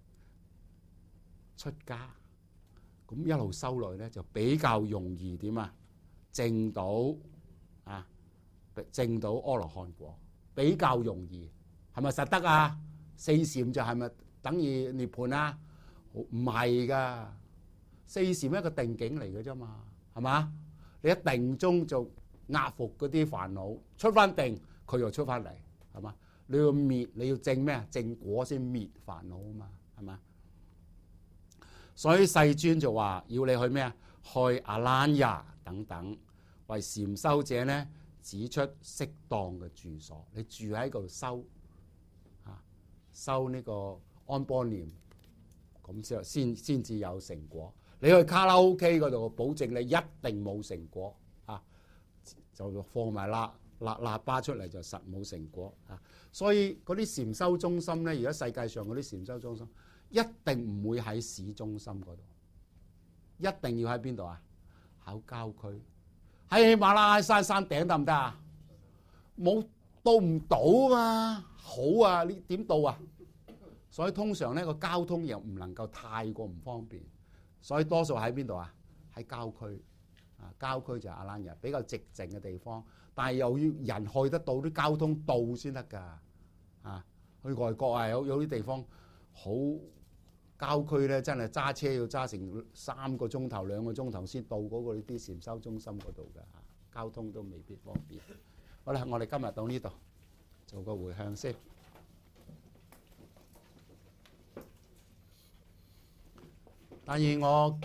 出家，咁一路修落去咧就比較容易點啊？證到啊，證到阿羅漢果比較容易，係咪實得啊？四禪就係咪等於涅槃啊？唔係噶，四禪一個定境嚟嘅啫嘛，係嘛？你一定中就壓服嗰啲煩惱，出翻定佢又出翻嚟，係嘛？你要滅，你要證咩啊？證果先滅煩惱啊嘛，係嘛？所以世尊就話要你去咩啊？去阿蘭若等等，為禪修者咧指出適當嘅住所。你住喺嗰度修啊，修呢個安波念，咁之後先先至有成果。你去卡拉 OK 嗰度，保證你一定冇成果啊！就放埋喇喇喇叭出嚟就實冇成果啊！所以嗰啲禪修中心咧，而家世界上嗰啲禪修中心一定唔會喺市中心嗰度，一定要喺邊度啊？喺郊區，喺喜馬拉雅山山頂得唔得啊？冇到唔到嘛？好啊，你點到啊？所以通常咧個交通又唔能夠太過唔方便。所以多數喺邊度啊？喺郊區啊，郊區就係阿蘭若，比較寂靜嘅地方，但係又要人去得到啲交通道先得㗎啊！去外國啊，有有啲地方好郊區咧真係揸車要揸成三個鐘頭、兩個鐘頭先到嗰個啲禪修中心嗰度㗎，交通都未必方便。好啦，我哋今日到呢度做個回向先。但願我